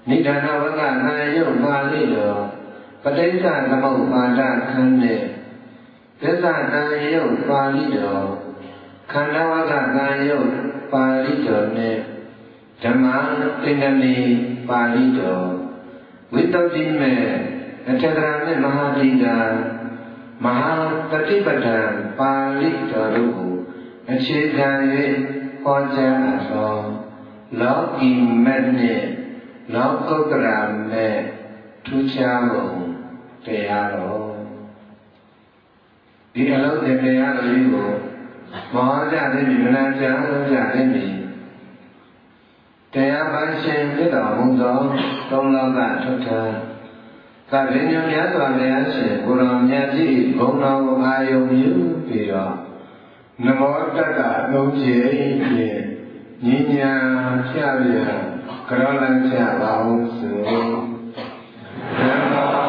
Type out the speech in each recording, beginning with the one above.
နိဒာနဝကနာယုတ်ပါဠိတော်ပဋိစ္စသမုပ္ပါဒခန်းနဲ့သစ္စာနာယုတ်ပါဠိတော်ခန္ဓာဝကနာယုတ်ပါဠိတော်နဲ့ဓမ္မသင်္ကနီပါဠိတော်ဝိတ္တုတိမေအထက်ကရာနဲ့မဟာတိကမဟာပฏิပဒံပါဠိတော်တို့ကိုအခြေခံ၍ဟောကြားအပ်သောလောကီမက်နှင့်လောကုတ္တရာမဲ့ထူးခြားပုံတရားတော်ဒီအလုံးတဲ့တရားတော်ကြီးကိုမောကြတဲ့မြင်နာကြကြတဲ့မြင်တရားပိုင်ရှင်ဖြစ်တော်မူသောသုံးလောကထုထာသဗ္ဗညုများစွာဘုရားရှင်ကိုယ်တော်မြတ်ကြီးဘုံတော်ကိုအာယုံပြုပြီးတော့နမောတတ္တလုံးကြီးဖြင့်ညီညာဖြရပြကရောလန့်ချပါအောင်ဆိုနမော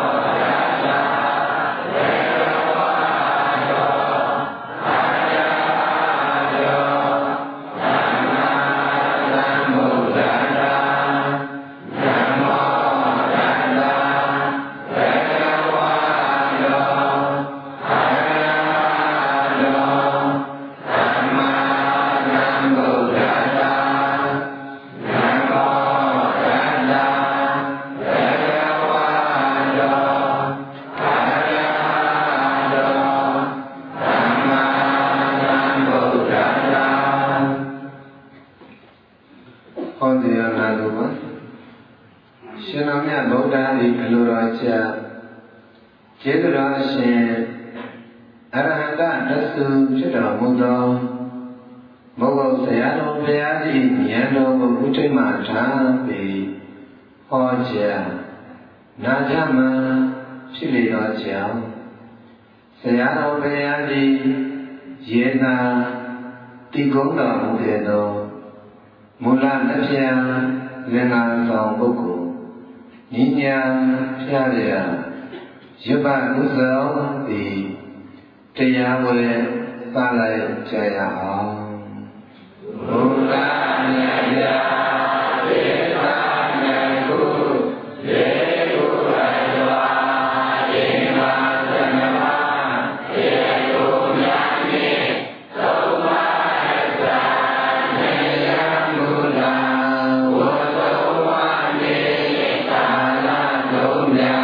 ကျေးဇူးတော်ရှင်အရဟံတတသုဖြစ်တော်မူသောမုဂ္ဂုတ်ဆရာတော်ဘုရားကြီးဉာဏ်တော်ကိုဥထိတ်မှထားပြီးဟောကြားနာကြမှဖြစ်လေသောကြောင့်ဆရာတော်ဘုရားကြီးယေနာတည်ကုန်းတော်မူတဲ့သောမူလတစ်ဖြာလင်္ကာဆောင်ပုဂ္ဂိုလ်ဉာဏ်ဖြာရယုပဥစ္စာသည်တရားဝဲပါလိုက်ကြရအောင်ဘုရားမြတ်ဗျာသေသာမြတ်ကိုရေကိုရရွာဒေဝသနမရေကိုမြတ်မြတ်သုံးပါးအစနေယမူလာဝတ္တဝါနေကာလသုံးများ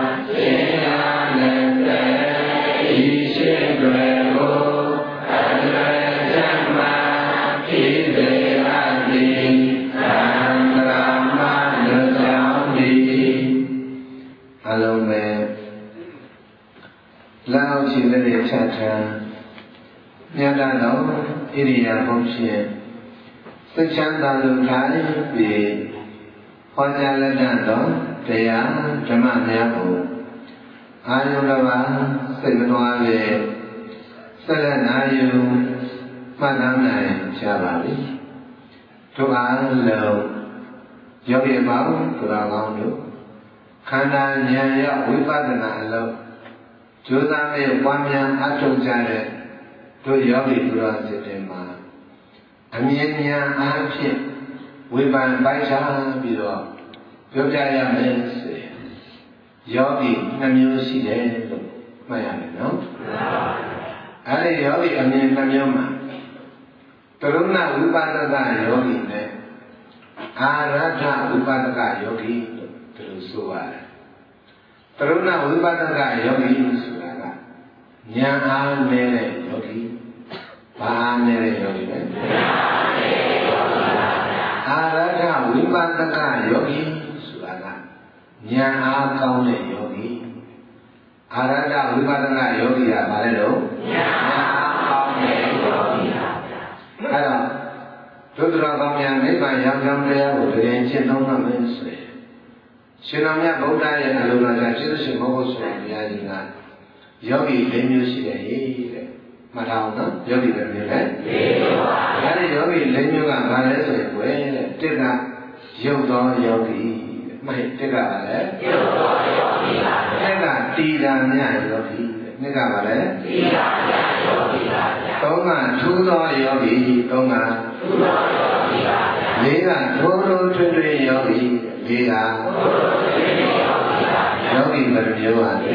လောက်ရှိတဲ့ဖြတ်ထားမြတ်တော်ဣရိယာပုဖြင့်စိတ်ချမ်းသာလို့ထားပြီးဟောကြားလက်တော်တရားဓမ္မများကိုအာယုန်တော်စိတ်မတော်ရဲ့ဆက်လက်နာယူမှတ်သားနိုင်ကြပါလိမ့်တို့အားလုံးယောဂီပေါင်းသူတော်ကောင်းတို့ခန္ဓာဉာဏ်ရောက်ဝိပဿနာအလုံးကျိုးစားနဲ့ပွားများအထောက်ကြတဲ့တို့ယောဂီသူတော်စင်တွေမှာအမြင်ဉာဏ်အားဖြင့်ဝိပဿနာပိုက်ခြားပြီးတော့ပြောပြရမယ်ဆိုရင်ယောဂီနှမျိုးရှိတယ်လို့မှတ်ရမယ်နော်အဲဒီယောဂီအမြင်နှမျိုးမှာတရုဏဝိပဿနာယောဂီနဲ့အာရထဝိပဿနာယောဂီလို့ဒီလိုဆိုပါတယ်တရုဏဝိပဿနာယောဂီဆိုတာကဉာဏ်အားနေတဲ့ယောဂီဘာအားနေတဲ့ယောဂီလဲအာရထဝိပဿနာယောဂီဆိုတာကဉာဏ်အားကောင်းတဲ့ယောဂီအာရထဝိပဿနာယောဂီကဘာလဲလို့ဉာဏ်အားကောင်းတဲ့ယောဂီပါအဲ့တော့ဒုက္ခကောင်းများနိဗ္ဗာန်ရောက်ကြောင်းတရားကိုတကယ်ရှင်းသုံးရမယ်ဆိုရင်ရှင်တော်မြတ်ဗုဒ္ဓရဲ့အလိုတော်ကြောင့်ကျေးဇူးရှင်ဘုရားဆိုဘုရားကြီးကယောဂီ၄မျိုးရှိတယ်တဲ့မှတ်ထားအောင်နော်ယောဂီပဲမျိုးလေ၄မျိုးပါဒါနဲ့ယောဂီ၄မျိုးကဘာလဲဆိုရင်ကွယ်တဲ့တစ်ကရုပ်သောယောဂီမှတ်တစ်ကဘာလဲရုပ်သောယောဂီပါတစ်ကတီတာမြတ်ယောဂီနှစ်ကဘာလဲတီတာမြတ်ယောဂီပါသုံးကထူးသောယောဂီသုံးကထူးသောယောဂီပါလေးကထိုးထိုးထွန်းထွန်းယောဂီဒီကယောဂီဘယ်လိုမျိုးပါလဲ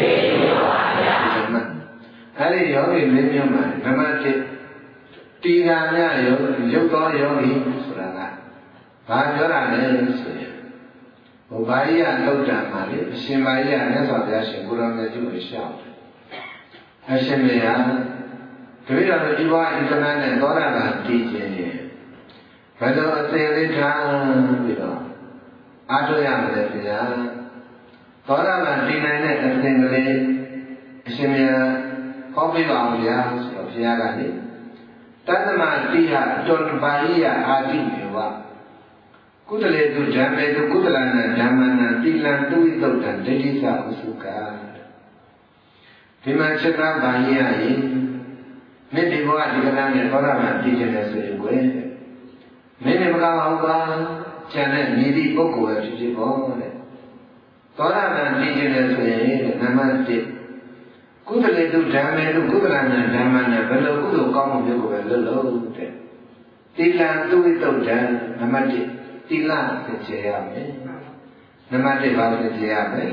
အဲ့ဒီယောဂီလေးမျိုးမှာနံပါတ်1တီဃာမြယောရုပ်သောယောဂီဆိုတာကဘာပြောတာလဲဆိုရင်ဘုရားကြီးကသုတ်တံမှာလေအရှင်ဘာကြီးကမြတ်စွာဘုရားရှင်ကိုရောင်မြတ်ကြီးကိုရှောက်တယ်အရှင်မေယတပည့်တော်တို့ဒီဘဝအင်္ဂနာနဲ့သောတာပန်တည်ခြင်းရင်ဘယ်လိုအစဉ်လေးထားပြီးတော့အားထုတ်ရမလဲဗျာသောတာပန်တည်နိုင်တဲ့အစဉ်ကလေးအရှင်မေယဟောပြပါဦးဗျာဆိုတော့ဘုရားကလေတတ္တမတိဟတောဘာယိယအာတိမေဝကုသလေတုဓမ္မေတုကုသလနာဓမ္မနာတိလံတုဝိတုတ္တံဒိဋ္ဌိသဥစုကဒီမှာချက်သားဘာယိယယင်မိဒီဘဝဒီကနေ့နဲ့သောတာပန်တည်ခြင်းနဲ့ဆိုရင်ကိုယ်မင်းနဲ့မကောင်းအောင်ပါကျန်တဲ့မြည်သည့်ပုဂ္ဂိုလ်ရဲ့ဖြစ်ဖြစ်ပေါ့တဲ့သောတာပန်တည်ခြင်းနဲ့ဆိုရင်နံပါတ်1ကုသလေတုဓမ္မေတုကုသလနာဓမ္မနာဘယ်လိုကုသိုလ်ကောင်းမှုမျိုးကိုပဲလုပ်လို့တဲ့တိလံတုဝိတုတ္တံနံပါတ်1တိလသင်ကျေရမယ်နံပါတ်1ဘာသင်ကျေရမလဲ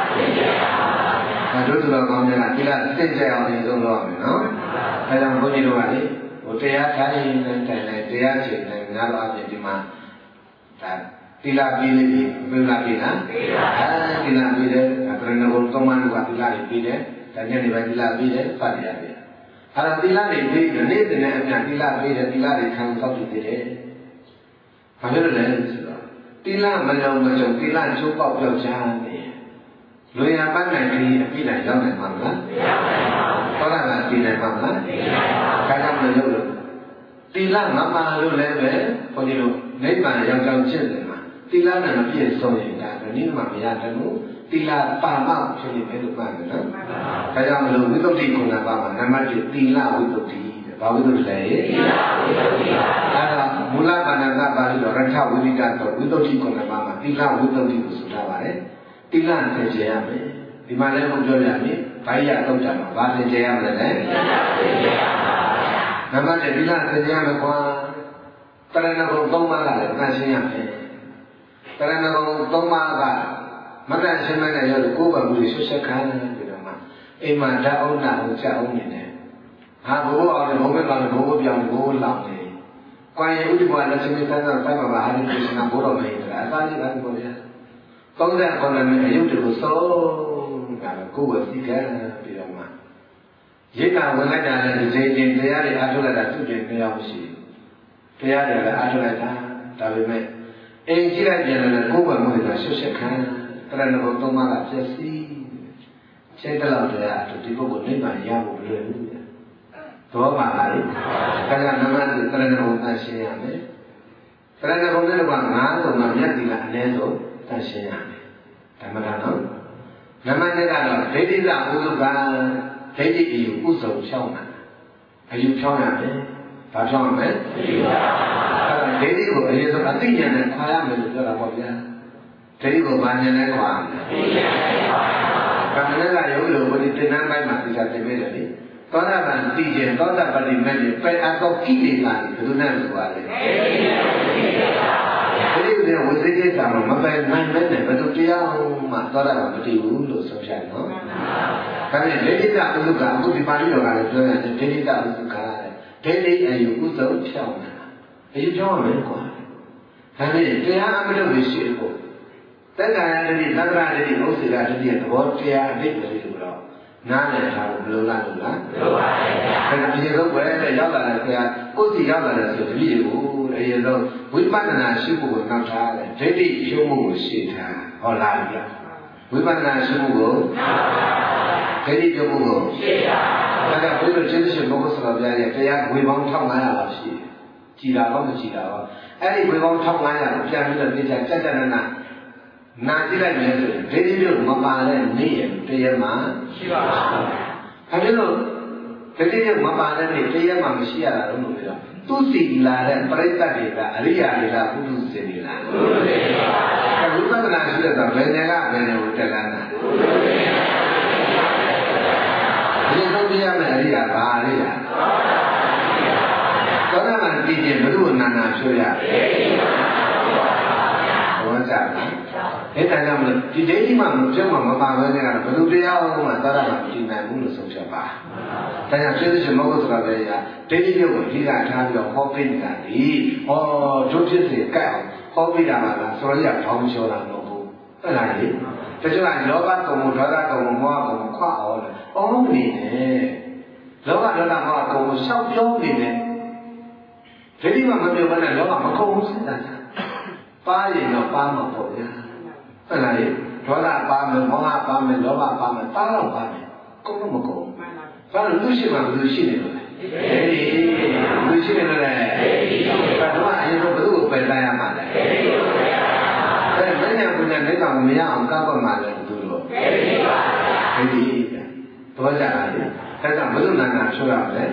တို့သူတော်ကောင်းများကတိလသင်ကျေအောင်အရင်ဆုံးလုပ်ရမယ်နော်အဲဒါဘုန်းကြီးတို့ကလေဟိုတရားထိုင်နေတိုင်တိုင်းတရားချိန်တိုင်းများတော့အပြင်ဒီမှာဒါတိလပြီးလိမ့်ပြီဘယ်လားပြီလားတိလပြီးတယ်ပြရဏဂုံသုံးပါးကတိလပြီးတယ်ဒါညနေပိုင်းတိလပြီးတယ်ဖတ်ရတယ်အဲ့တော့တိလတွေပြီးတယ်နေ့စဉ်နဲ့အပြန်တိလပြီးတယ်တိလတွေခံစောက်တည်တယ်ဘာဖြစ်လို့လဲဆိုတော့တိလမလုံးမကြုံတိလချိုးပေါက်ပြောက်ချမ်းနေလူရပန်းနိုင်ပြီးအပြည့်နိုင်ရောက်နိုင်မှာမလားမရောက်နိုင်ပါဘူးသောတာပန်ပြည်နိုင်မှာမလားပြည်နိုင်ပါဘူးဒါကြောင့်မလို့လို့တိလမပါလို့လည်းပဲဘုန်းကြီးတို့နိဗ္ဗာန်ရောက်ကြောင်းဖြစ်တယ်မှာတိလနဲ့မပြည့်စုံရင်ဒါနိဗ္ဗာန်မရတယ်လို့တိလပါမဖြစ်နေတယ်လို့ပြောတယ်နော်ဒါကြောင့်မလို့ဝိသုဒ္ဓိကုဏပါမှာနံပါတ်1တိလဝိသုဒ္ဓိဘာဝိသုဒ္ဓိလဲတိလဝိသုဒ္ဓိပါဒါကမူလပါဏာကပါဠိတော်ရထဝိနိကတော်ဝိသုဒ္ဓိကုဏပါမှာတိလဝိသုဒ္ဓိကိုဆိုထားပါတယ်တိလသင်ကျေရမယ်ဒီမှာလည်းဘုပြောပြမယ်ဘာရတုတ်တာမှာဘာသင်ကျေရမလဲလဲနံပါတ်1တိလသင်ကျေရမယ်ကွာတရဏဂုံ3ပါးကလည်းသင်ရှင်းရမယ်တရဏဂုံ3ပါးကမတန်ရှင်းမဲ့တဲ့ရောက်ကိုယ်ပါမှုတွေဆွဆက်ခံပြီးတော့မှအိမ်မှာဓာတ်အောင်နာအောင်ချက်အောင်နေတယ်ဟာဘိုးအောင်လည်းဘုံဘက်ကောင်လည်းဘိုးပြောင်းဘိုးလောင်နေကွာရင်ဥဒ္ဓဘဝလက်ချင်းစမ်းစမ်းဆိုင်မှာဟာဒီကိစ္စကဘိုးတော်မင်းဆိုတာအသားကြီးပါဘိုးရ39နှစ်အယုတ်တွေကိုစုံတာကိုယ်ဝစီကံပြီးတော့မှရိတ်ကဝင်လိုက်တာလည်းဒီချိန်တရားတွေအားထုတ်လိုက်တာသူ့ပြင်မရောက်ရှိတရားတွေလည်းအားထုတ်လိုက်တာဒါပေမဲ့အိမ်ကြည့်လိုက်ပြန်လည်းကိုယ်ဝမှုတွေကဆွဆက်ခံတရဏဂုံ3ပါးကပြည့်စည်ချိန်တလောက်တရားဒီပုဂ္ဂိုလ်နိဗ္ဗာန်ရဖို့လွယ်ဘူးတော့ပါလားဒါကနမတရဏဂုံသတ်ရှင်းရမယ်တရဏဂုံတဲ့က9ဆုံးမှမြတ်တိကအနည်းဆုံးသတ်ရှင်းရမယ်ဓမ္မတာနော်နမတကတော့ဒိဋ္ဌိကဥစုကဒိဋ္ဌိအယူဥစုံဖြောင်းတာအယူဖြောင်းရမယ်ဘာဖြောင်းရမလဲဒိဋ္ဌိကိုအရင်ဆုံးအသိဉာဏ်နဲ့ခွာရမယ်လို့ပြောတာပေါ့ဗျာဒိဋ္ဌိကိုဘာဉာဏ်နဲ့ခွာကမ္မနဲ့ကယောဂီလိုဘုရားသင်္นานပိုင်းမှာသိချင်ပေးတယ်လေသောတာပန်တည်ခြင်းသောတာပတိမဲ့ပယ်အတော့ကိလေသာတွေဘယ်လိုနဲ့ဆိုပါလဲဒီလိုဝိသေကိစ္စမှာမပယ်နိုင်မဲ့နဲ့ဘယ်လိုတရားမှသောတာပန်မတည်ဘူးလို့ဆိုပြတယ်နော်ဒါနဲ့ဒိဋ္ဌိကဥဒ္ဒကအခုဒီပါဠိတော်ကလည်းပြောရတယ်ဒိဋ္ဌိကဥဒ္ဒကဒိဋ္ဌိအယူဥစုံဖြောင်းတာအယူဖြောင်းရမယ်ကွာဒါနဲ့တရားအမလို့ရှိဖို့တက္ကရာတတိသက္ကရာတတိဥစ္စေကတတိရဲ့သဘောတရားအတိတ်တွေလို့တော့နားလည်ထားဖို့မလိုလားလို့လားမလိုပါဘူးဗျာဒါအရင်ဆုံးပဲရောက်လာတဲ့ဆရာကိုယ်စီရောက်လာတဲ့ဆိုတတိကိုအရင်ဆုံးဝိပဿနာရှိဖို့ကိုနောက်ထားတယ်ဒိဋ္ဌိရှုမှုကိုရှေ့ထားဟောလားဗျာဝိပဿနာရှိမှုကိုဒိဋ္ဌိရှုမှုကိုရှေ့ထားဒါကဘုရားကျေးဇူးရှင်ဘုရားဆရာပြရဲ့တရားဝေပေါင်း1500လောက်ရှိတယ်ကြည်တာတော့မကြည်တာပါအဲ့ဒီဝေပေါင်း1500ကိုပြန်ပြီးတော့သိချာကြက်ကြက်နနာနာကြည့်လိုက်မယ်ဆိုရင်ဒိဋ္ဌိပြုမပါတဲ့နေ့ရတရားမှာရှိပါဘူး။အဲဒီလိုဒိဋ္ဌိပြုမပါတဲ့နေ့တရားမှာမရှိရတာလို့ပြောတော့သူစီလာတဲ့ပရိသတ်တွေကအရိယာတွေကပုထုဇဉ်တွေလားပုထုဇဉ်တွေပါ။အခုသဒ္ဒနာရှိတဲ့ဆိုဘယ်နေကဘယ်နေကိုတက်လာတာပုထုဇဉ်ဒီလိုပြရမယ်အရိယာဘာအရိယာသောတာပန်တည်ခြင်းဘုရုနာနာဖြိုးရဘောကြဒါကြောင့်မလို့ဒီဒိဋ္ဌိမှမပြောမှမပါဘဲနဲ့ကတော့ဘယ်လိုတရားအောင်မှသာရမှာမတည်နိုင်ဘူးလို့ဆုံးဖြတ်ပါဒါကြောင့်ကျေးဇူးရှင်မဟုတ်ဆိုတာပဲကဒိဋ္ဌိပြုတ်ကိုဒီကထားပြီးတော့ဟောပြနေတာဒီဟောဒုဖြစ်စေကဲ့အောင်ဟောပြတာပါလားဆိုတော့ရဘောင်းချောတာမဟုတ်ဘူးဟုတ်လားလေတချို့ကလောဘကုံမှုဒေါသကုံမှုမောဟကုံမှုခွာအောင်လေအောင်းနေတယ်လောဘဒေါသမောဟကုံမှုရှောက်ပြောနေတယ်ဒိဋ္ဌိမှမပြောဘဲနဲ့လောဘမကုံဘူးစဉ်းစားကြပါရင်တော့ပါမှာပေါ့ဗျာဟုတ်လားလေဒေါသပါမယ်မောဟပါမယ်လောဘပါမယ်ပါတော့ပါမယ်ကုံတော့မကုံဘာလို့သူရှိမှဘယ်လိုရှိနေလို့လဲဘယ်ရှိနေလို့လဲဘာတော့အရင်ကဘယ်သူ့ကိုပယ်လိုက်ရမှာလဲအဲ့မင်းညာပညာလက်ကောင်မရအောင်ကားပတ်မှာလဲဘယ်သူလို့ဒိဋ္ဌိတော့ကြတာလေဒါကြောင့်ဘယ်လိုနာနာဆိုရမလဲ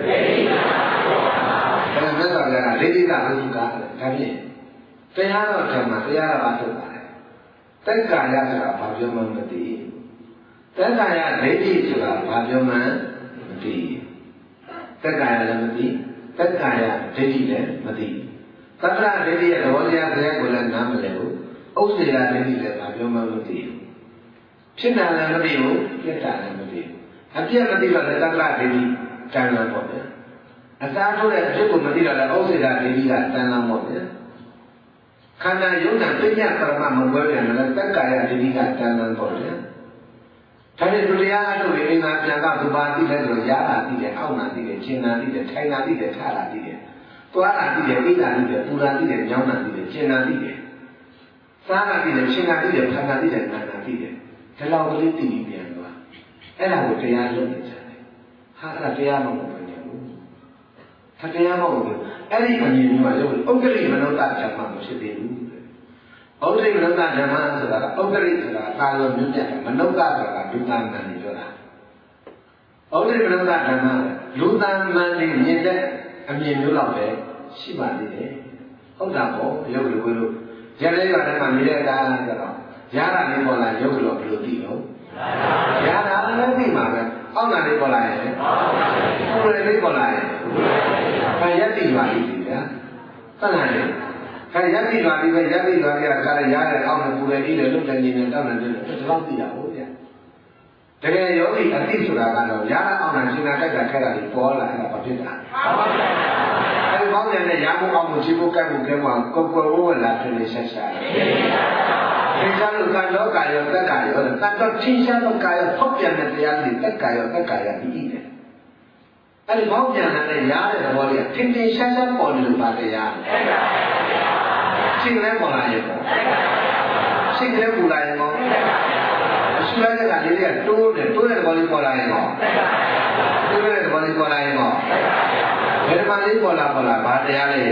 ဒါမဲ့တော့လည်းဒိဋ္ဌိကဘုရားကားတယ်ဒါဖြင့်တရားတော်ဓမ္မတရားတော်အထုတ်ပါတယ်တက်ကာယဆိုတာဘာပြောမှမသိတက်ကာယဒိဋ္ဌိဆိုတာဘာပြောမှမသိတက်ကာယလည်းမသိတက်ကာယဒိဋ္ဌိလည်းမသိသတ္တရဒိဋ္ဌိရဲ့သဘောတရားတရားကိုလည်းနားမလည်ဘူးဥစ္စေယဒိဋ္ဌိလည်းဘာပြောမှမသိဘူးဖြစ်တာလည်းမသိဘူးပြက်တာလည်းမသိဘူးအပြက်မသိတော့လည်းသတ္တရဒိဋ္ဌိတန်လန်းပေါ့ဗျာအစားထိုးတဲ့အဖြစ်ကိုမသိတော့လည်းဥစ္စေယဒိဋ္ဌိကတန်လန်းပေါ့ဗျာခန္ဓာယုံနာပညာပရမမကွဲပြန်တယ်တက်ကာယဒိဋ္ဌိကတန်လန်းပေါ့ဗျာဒါနဲ့ဒုတိယအထုတ်ပြီးအင်္ဂါပြန်ကသူပါသိတယ်ဆိုတော့ရာတာသိတယ်အောက်နာသိတယ်ရှင်းနာသိတယ်ထိုင်နာသိတယ်ထားတာသိတယ်သွားတာသိတယ်အိတာသိတယ်ပူတာသိတယ်ညောင်းတာသိတယ်ရှင်းနာသိတယ်စားတာသိတယ်ရှင်းနာသိတယ်ဖန်တာသိတယ်နာတာသိတယ်ဒီလောက်ကလေးသိပြီးပြန်သွားအဲ့ဒါကိုတရားလုပ်နေကြတယ်ဟာအဲ့ဒါတရားမဟုတ်ဘူးထာတရားမဟုတ်ဘူးအဲ့ဒီအမြင်မျိုးကရုပ်ဥက္ကရိမနောတဓမ္မမဖြစ်သေးဘူးဥက္ကရိမနောတဓမ္မဆိုတာကဥက္ကရိဆိုတာကာလောမျိုးပြတ်မနောတဆိုတာဒုသံတန်နေပြောတာဥက္ကရိမနောတဓမ္မလူသံမန်နေမြင်တဲ့အမြင်မျိုးလောက်ပဲရှိပါသေးတယ်ဟုတ်တာပေါ့ရုပ်လိုလို့ရတဲ့ရွာထဲမှာနေတဲ့အခါကျတော့ရတာလေးပေါ်လာရုပ်လိုဘယ်လိုသိတော့ရတာလည်းသိမှာပဲအောက်နာလေးပေါ်လာရင်ပူရလေးပေါ်လာရင်ခံရတိပါလိမ့်ဗျာဟုတ်လားခံရတိပါလိမ့်ပဲရတိပါလိမ့်ကကားရတဲ့အောက်နဲ့ပူရလေးနဲ့လုတ်တဲ့နေနဲ့တောက်နေတဲ့ဒီလောက်သိရဟုတ်ဗျာတကယ်ယောဂီအသိဆိုတာကတော့ရတာအောက်နဲ့ရှင်နာတက်တာခဲတာကြီးပေါ်လာအဲ့ဒါဘာဖြစ်တာအဲဒီဘောင်းတဲ့ရမှုအောက်ကိုချိဖို့ကတ်ဖို့ကဲမှာကိုယ်ကိုယ်ဝဝလာဖြစ်နေဆက်ရှာသင်္ချာလို့ကံလောကရောတက္ကာရောတန်တော့သင်္ချာလို့ကာရောဖောက်ပြန်တဲ့တရားတွေတက္ကာရောတက္ကာရပြီးတယ်အဲ့ဒီဖောက်ပြန်တဲ့ရားတဲ့သဘောလေးထင်ထင်ရှားရှားပေါ်နေလို့ပါတရားရှင်းလဲပေါ်လာရဲ့ပေါ့ရှင်းလဲပူလာရဲ့ပေါ့အရှုလိုက်တဲ့ကလေးတွေကတိုးတဲ့သဘောလေးပေါ်လာရဲ့ပေါ့တိုးတဲ့သဘောလေးပေါ်လာရဲ့ပေါ့ဘယ်မှာလေးပေါ်လာဘာတရားလဲ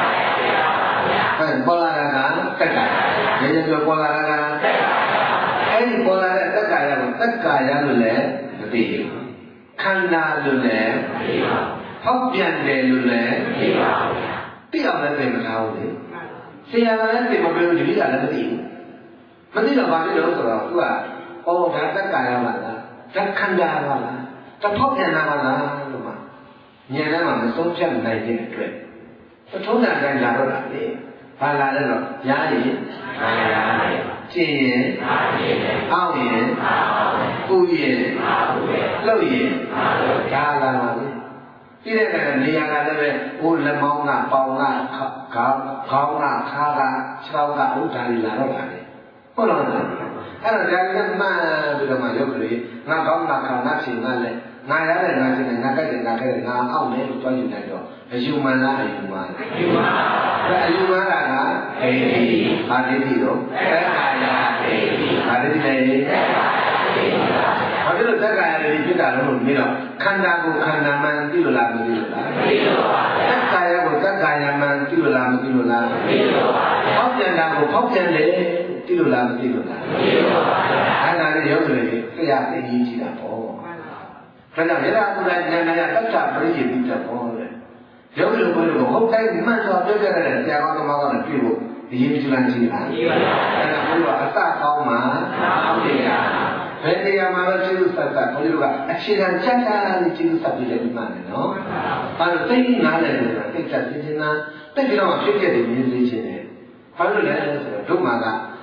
ပေါ်လာတာကတက္ကာရင်းပြောပေါ်လာတာကအဲ့ဒီပေါ်လာတဲ့တက္ကာရကိုတက္ကာရလို့လည်းမသိဘူးခန္ဓာလို့လည်းမသိပါဘူးဟောက်ပြန်တယ်လို့လည်းမသိပါဘူးသိအောင်လည်းသိမထားဘူးလေဆရာကလည်းသိမပြောဘူးဒီကလည်းမသိဘူးမသိတော့ဘာဖြစ်လို့ဆိုတော့သူကဩဒါတက္ကာရပါလားဓာတ်ခန္ဓာပါလားတဖောက်ပြန်တာပါလားလို့မှဉာဏ်ထဲမှာမဆုံးဖြတ်နိုင်တဲ့အတွက်ပထုံးတန်တိုင်းလာတော့တာလေဘာလာလဲတော့ရားရင်ကျင်ရင်အောက်ရင်ပူရင်လှုပ်ရင်ဒါလာပါလေပြီးတဲ့အခါနေရာကလည်းပဲဟိုလက်မောင်းကပေါင်ကခေါင်းကခါးကခြေထောက်ကဥဒါရီလာတော့တာလေဟုတ်လားအဲ့တော့ဒါလည်းမှန်ပြီးတော့မှရုပ်ကလေးငါကောင်းငါခံငါဖြေငါလက်ငါရတဲ့ငါကျင်ငါကြိုက်တယ်ငါခဲတယ်ငါအောက်တယ်လို့ပြောယူနိုင်တော့အယူမှန်လားအယူမှန်လားအယူမှန်ပါအယူမှန်တာကဒိဋ္ဌိဘာဒိဋ္ဌိတော့သက်ကာယဒိဋ္ဌိဘာဒိဋ္ဌိလဲသက်ကာယဒိဋ္ဌိဘာဖြစ်လို့သက်ကာယဒိဋ္ဌိဖြစ်တာလဲလို့မြင်တော့ခန္ဓာကိုခန္ဓာမှန်သိလို့လားမသိလို့လားမသိလို့ပါဘူးသက်ကာယကိုသက်ကာယမှန်သိလို့လားမသိလို့လားမသိလို့ပါဘူးဖောက်ပြန်တာကိုဖောက်ပြန်တယ်သိလို့လားမသိလို့လားမသိလို့ပါဘူးအဲ့ဒါလေးရုပ်ကလေးတရားသိရေးကြည့်တာပေါ့ဒါကြောင့်ရတာကုလဉာဏ်ရတ္တပရိယေတိတဘောလေရုပ်လိုဘယ်လိုဟုတ်တိုင်းမှန်စွာပြောပြရတဲ့ဆရာကောင်းသမားကောင်းနဲ့တွေ့ဖို့အရေးကြီးလားရှိလားရှိပါဘူးအဲ့ဒါဘုရားအစကောင်းမှာအောက်တရားဘယ်တရားမှာတော့ကျေးဇူးဆက်ဆက်ဘုရားကအခြေခံချမ်းသာလေးကျေးဇူးဆက်ပြီးလည်းဒီမှာနော်ဘာလို့သိနားလဲဆိုတာသိချင်ချင်းနာသိကြတော့ဖြစ်ဖြစ်တယ်မြင်သိချင်းတယ်ဘာလို့လဲဆိုတော့ဒုက္ခက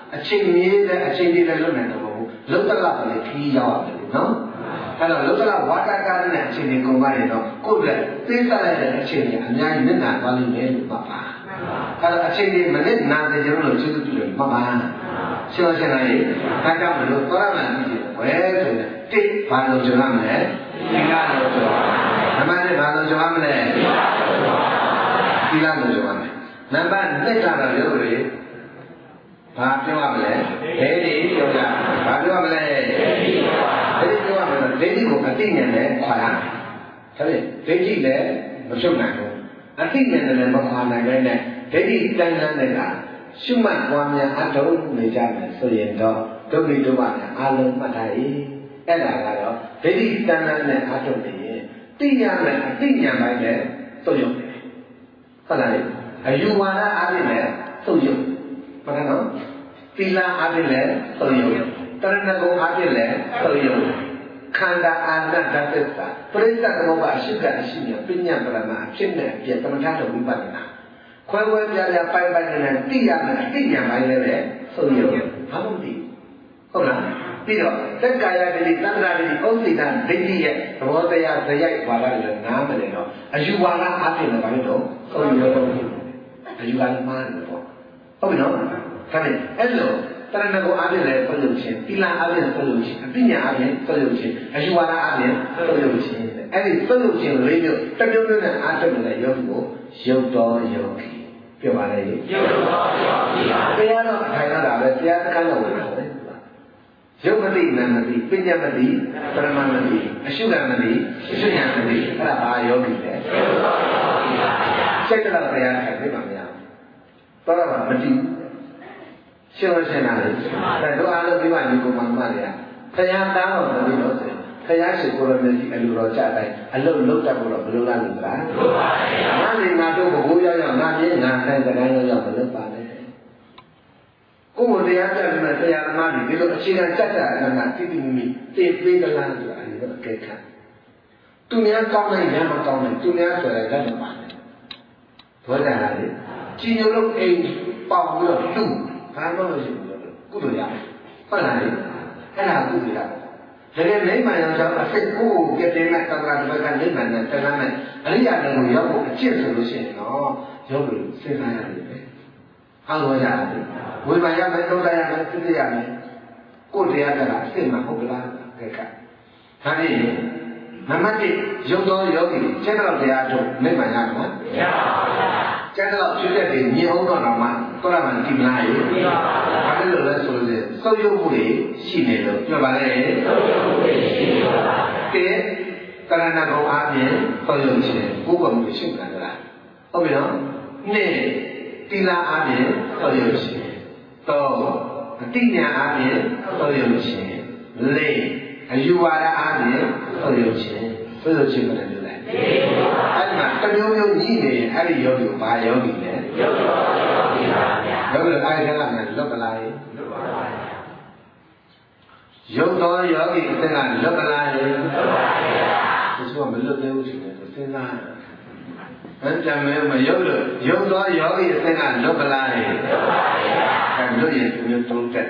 အချိန်မြင့်တဲ့အချိန်လေးလည်းလွတ်နိုင်တော့ဘူးလုံးတလောက်လည်းခီးရောက်ရတယ်နော်အဲ့တော့လုံးတလောက်ဝါတာကားနဲ့အချိန်လေးကုန်ပါရင်တော့ကိုယ့်အတွက်သိစားရတဲ့အချိန်ကြီးအများကြီးမျက်နှာသွားလိမ့်မယ်လို့မှတ်ပါအဲ့တော့အချိန်လေးမနစ်နာတဲ့ကျွန်တော်တို့ကျေးဇူးပြုလို့မှတ်ပါရှင်းရှင်းလေးဒါကြောင့်မလို့သောရမန်ကြီးဝဲဆိုတဲ့တိဘာလို့ကျွန်တော်မလဲဒီကားလို့ကျွန်တော်နံပါတ်1ဘာလို့ကျွန်တော်မလဲဒီကားလို့ကျွန်တော်မယ်နံပါတ်2ကတော့ရုပ်တွေဘာပြောရမလဲဒိဋ္ဌိပြောကြဘာပြောရမလဲဒိဋ္ဌိပြောရမယ်ဒိဋ္ဌိကိုအသိဉာဏ်နဲ့ခွာရတယ်ဒါဖြင့်ဒိဋ္ဌိလည်းမဖြုတ်နိုင်ဘူးအသိဉာဏ်နဲ့မခွာနိုင်တဲ့ဒိဋ္ဌိတန်းတန်းနဲ့ကရှုမှတ်ပွားများအထုံးနေကြမယ်ဆိုရင်တော့ဒုက္ခိဒုက္ခနဲ့အာလုံးမှတ်ထား၏အဲ့ဒါကတော့ဒိဋ္ဌိတန်းတန်းနဲ့အထုံးနေရင်သိရမယ်အသိဉာဏ်ပိုင်းနဲ့သုံးရုံဟုတ်လားအယူဝါဒအားဖြင့်လည်းသုံးရုံဘာလဲနော်သီလအားဖြင့်လည်းသုံးရုံတရဏဂုံအားဖြင့်လည်းသုံးရုံခန္ဓာအာနတသစ္စာပရိစ္ဆေသမုပ္ပါအရှိကအရှိမြပညာပရမအဖြစ်နဲ့အပြည့်သမထတော်ဝိပဿနာခွဲခွဲပြားပြားပိုင်းပိုင်းနဲ့သိရမယ်အသိဉာဏ်ပိုင်းလည်းပဲသုံးရုံဘာလို့သိဟုတ်လားပြီးတော့သက္ကာယဒိဋ္ဌိသန္တာဒိဋ္ဌိဥစ္စေတဒိဋ္ဌိရဲ့သဘောတရားဇယိုက်ဝါဒတွေနားမလည်တော့အယူဝါဒအားဖြင့်လည်းဘာလို့တော့သုံးရုံတော့အယူဝါဒမှားတယ်ပေါ့ဟုတ်ပြီနော်ဒါနဲ့အဲ့လိုတရဏဂုံအားဖြင့်လည်းသုံးရုံချင်းသီလအားဖြင့်သုံးရုံချင်းအပညာအားဖြင့်သုံးရုံချင်းအယူဝါဒအားဖြင့်သုံးရုံချင်းအဲ့ဒီသုံးရုံချင်းလေးမျိုးတစ်မျိုးမျိုးနဲ့အားထုတ်နေတဲ့ယောဂီကိုယုတ်တော်ယောဂီပြောပါလေယုတ်တော်ယောဂီပါတရားတော့အထိုင်တော့တာပဲတရားစကားတော့ဝင်တာပဲယုတ်မသိနာမသိပညာမသိပရမမသိအရှုကံမသိအရှုဉာဏ်မသိအဲ့ဒါဘာယောဂီလဲယုတ်တော်ယောဂီပါစိတ်တော်တရားထိုင်ပြပါမလားတော်တော့မသိရှင်းရှင်းလားဒါတို့အားလုံးဒီမှာဒီကုမ္မာတွေကဖယားသားတော်လည်းလို့ဆိုဖယားရှိကိုရမေကြီးအလိုတော်ကြတိုင်းအလုတ်လုတ်တတ်ဖို့တော့ဘယ်လိုလားလို့လားလိုပါဗျာငါဒီငါတို့ဘိုးရောက်ရောက်ငါပြင်းငါဆိုင်တဲ့တိုင်းရောက်မလုပ်ပါနဲ့ကိုယ်တရားပြတယ်နဲ့တရားသမားတွေဒီလိုအခြေခံစက်တာကတိတိမိမိသိပေးကြလားဆိုတာအဲ့ဒါအကဲခတ်သူများကောင်းနိုင်တယ်မကောင်းနိုင်သူများဆိုရင်တတ်မှာပါဘောကြလားလေကြည်ညိုလို့အိမ်ပေါက်ပြီးတော့လူဘာလို့လဲဆိုတော့ကုသိုလ်ရတယ်ဟုတ်လားလေအဲ့ဒါကုသိုလ်ရတယ်ဒါနဲ့မိမ္မာရောကြောင့်အစိတ်ကိုပြည့်တဲ့သံဃာတစ်ပတ်ကနေမှန်တဲ့တဏှာနဲ့အရိယာတော်ကိုရောက်ဖို့အကျင့်ဆိုလို့ရှိရင်တော့ရုပ်လို့စဉ်းစားရတယ်ပဲအောက်တော့ရတယ်ဝိမာရမယ်သုံးရမယ်သိရမယ်ကိုယ်တရားကအစိတ်မှာဟုတ်ကလားကဲကဒါနဲ့နံပါတ်1ရုပ်တော်ယောဂီကျင့်တော်တရားထုတ်မိမ္မာရမှာမရပါဘူးကျန်တော့ဖြစ်တဲ့ဒီမြေအောင်တော့မှသောရမန်ဒီမလားရေဘာလို့လဲဆိုလို့စုပ်ယုပ်မှုတွေရှိနေလို့ပြောပါလေစုပ်ယုပ်မှုတွေရှိနေပါကဲတရဏဂုံအားဖြင့်စုပ်ယုပ်ခြင်းကိုယ်ကမှုရှိနေတာလားဟုတ်ပြီနော်နှစ်သီလအားဖြင့်စုပ်ယုပ်ခြင်းသုံးအတိညာအားဖြင့်စုပ်ယုပ်ခြင်းလေးအယူဝါဒအားဖြင့်စုပ်ယုပ်ခြင်းစုပ်ယုပ်ခြင်းဘယ်လိုလဲအဲ့မှာတမျိုးမျိုးညှိနေရင်အဲ့ဒီယောဂီကိုဘာယောဂီလဲယုတ်တော်ယောဂီပါဗျာယောဂီအားဖြင့်လည်းလွတ်ကလားလွတ်ပါပါဗျာယုတ်တော်ယောဂီအစ်ကလွတ်ကလားလွတ်ပါပါဗျာသူကမလွတ်သေးဘူးဆိုတော့စဉ်းစားအဲ့ကြမ်းမယုတ်လို့ယုတ်တော်ယောဂီအစ်ကလွတ်ကလားလွတ်ပါပါဗျာအဲ့လွတ်ရင်သူမျိုးသုံးတက်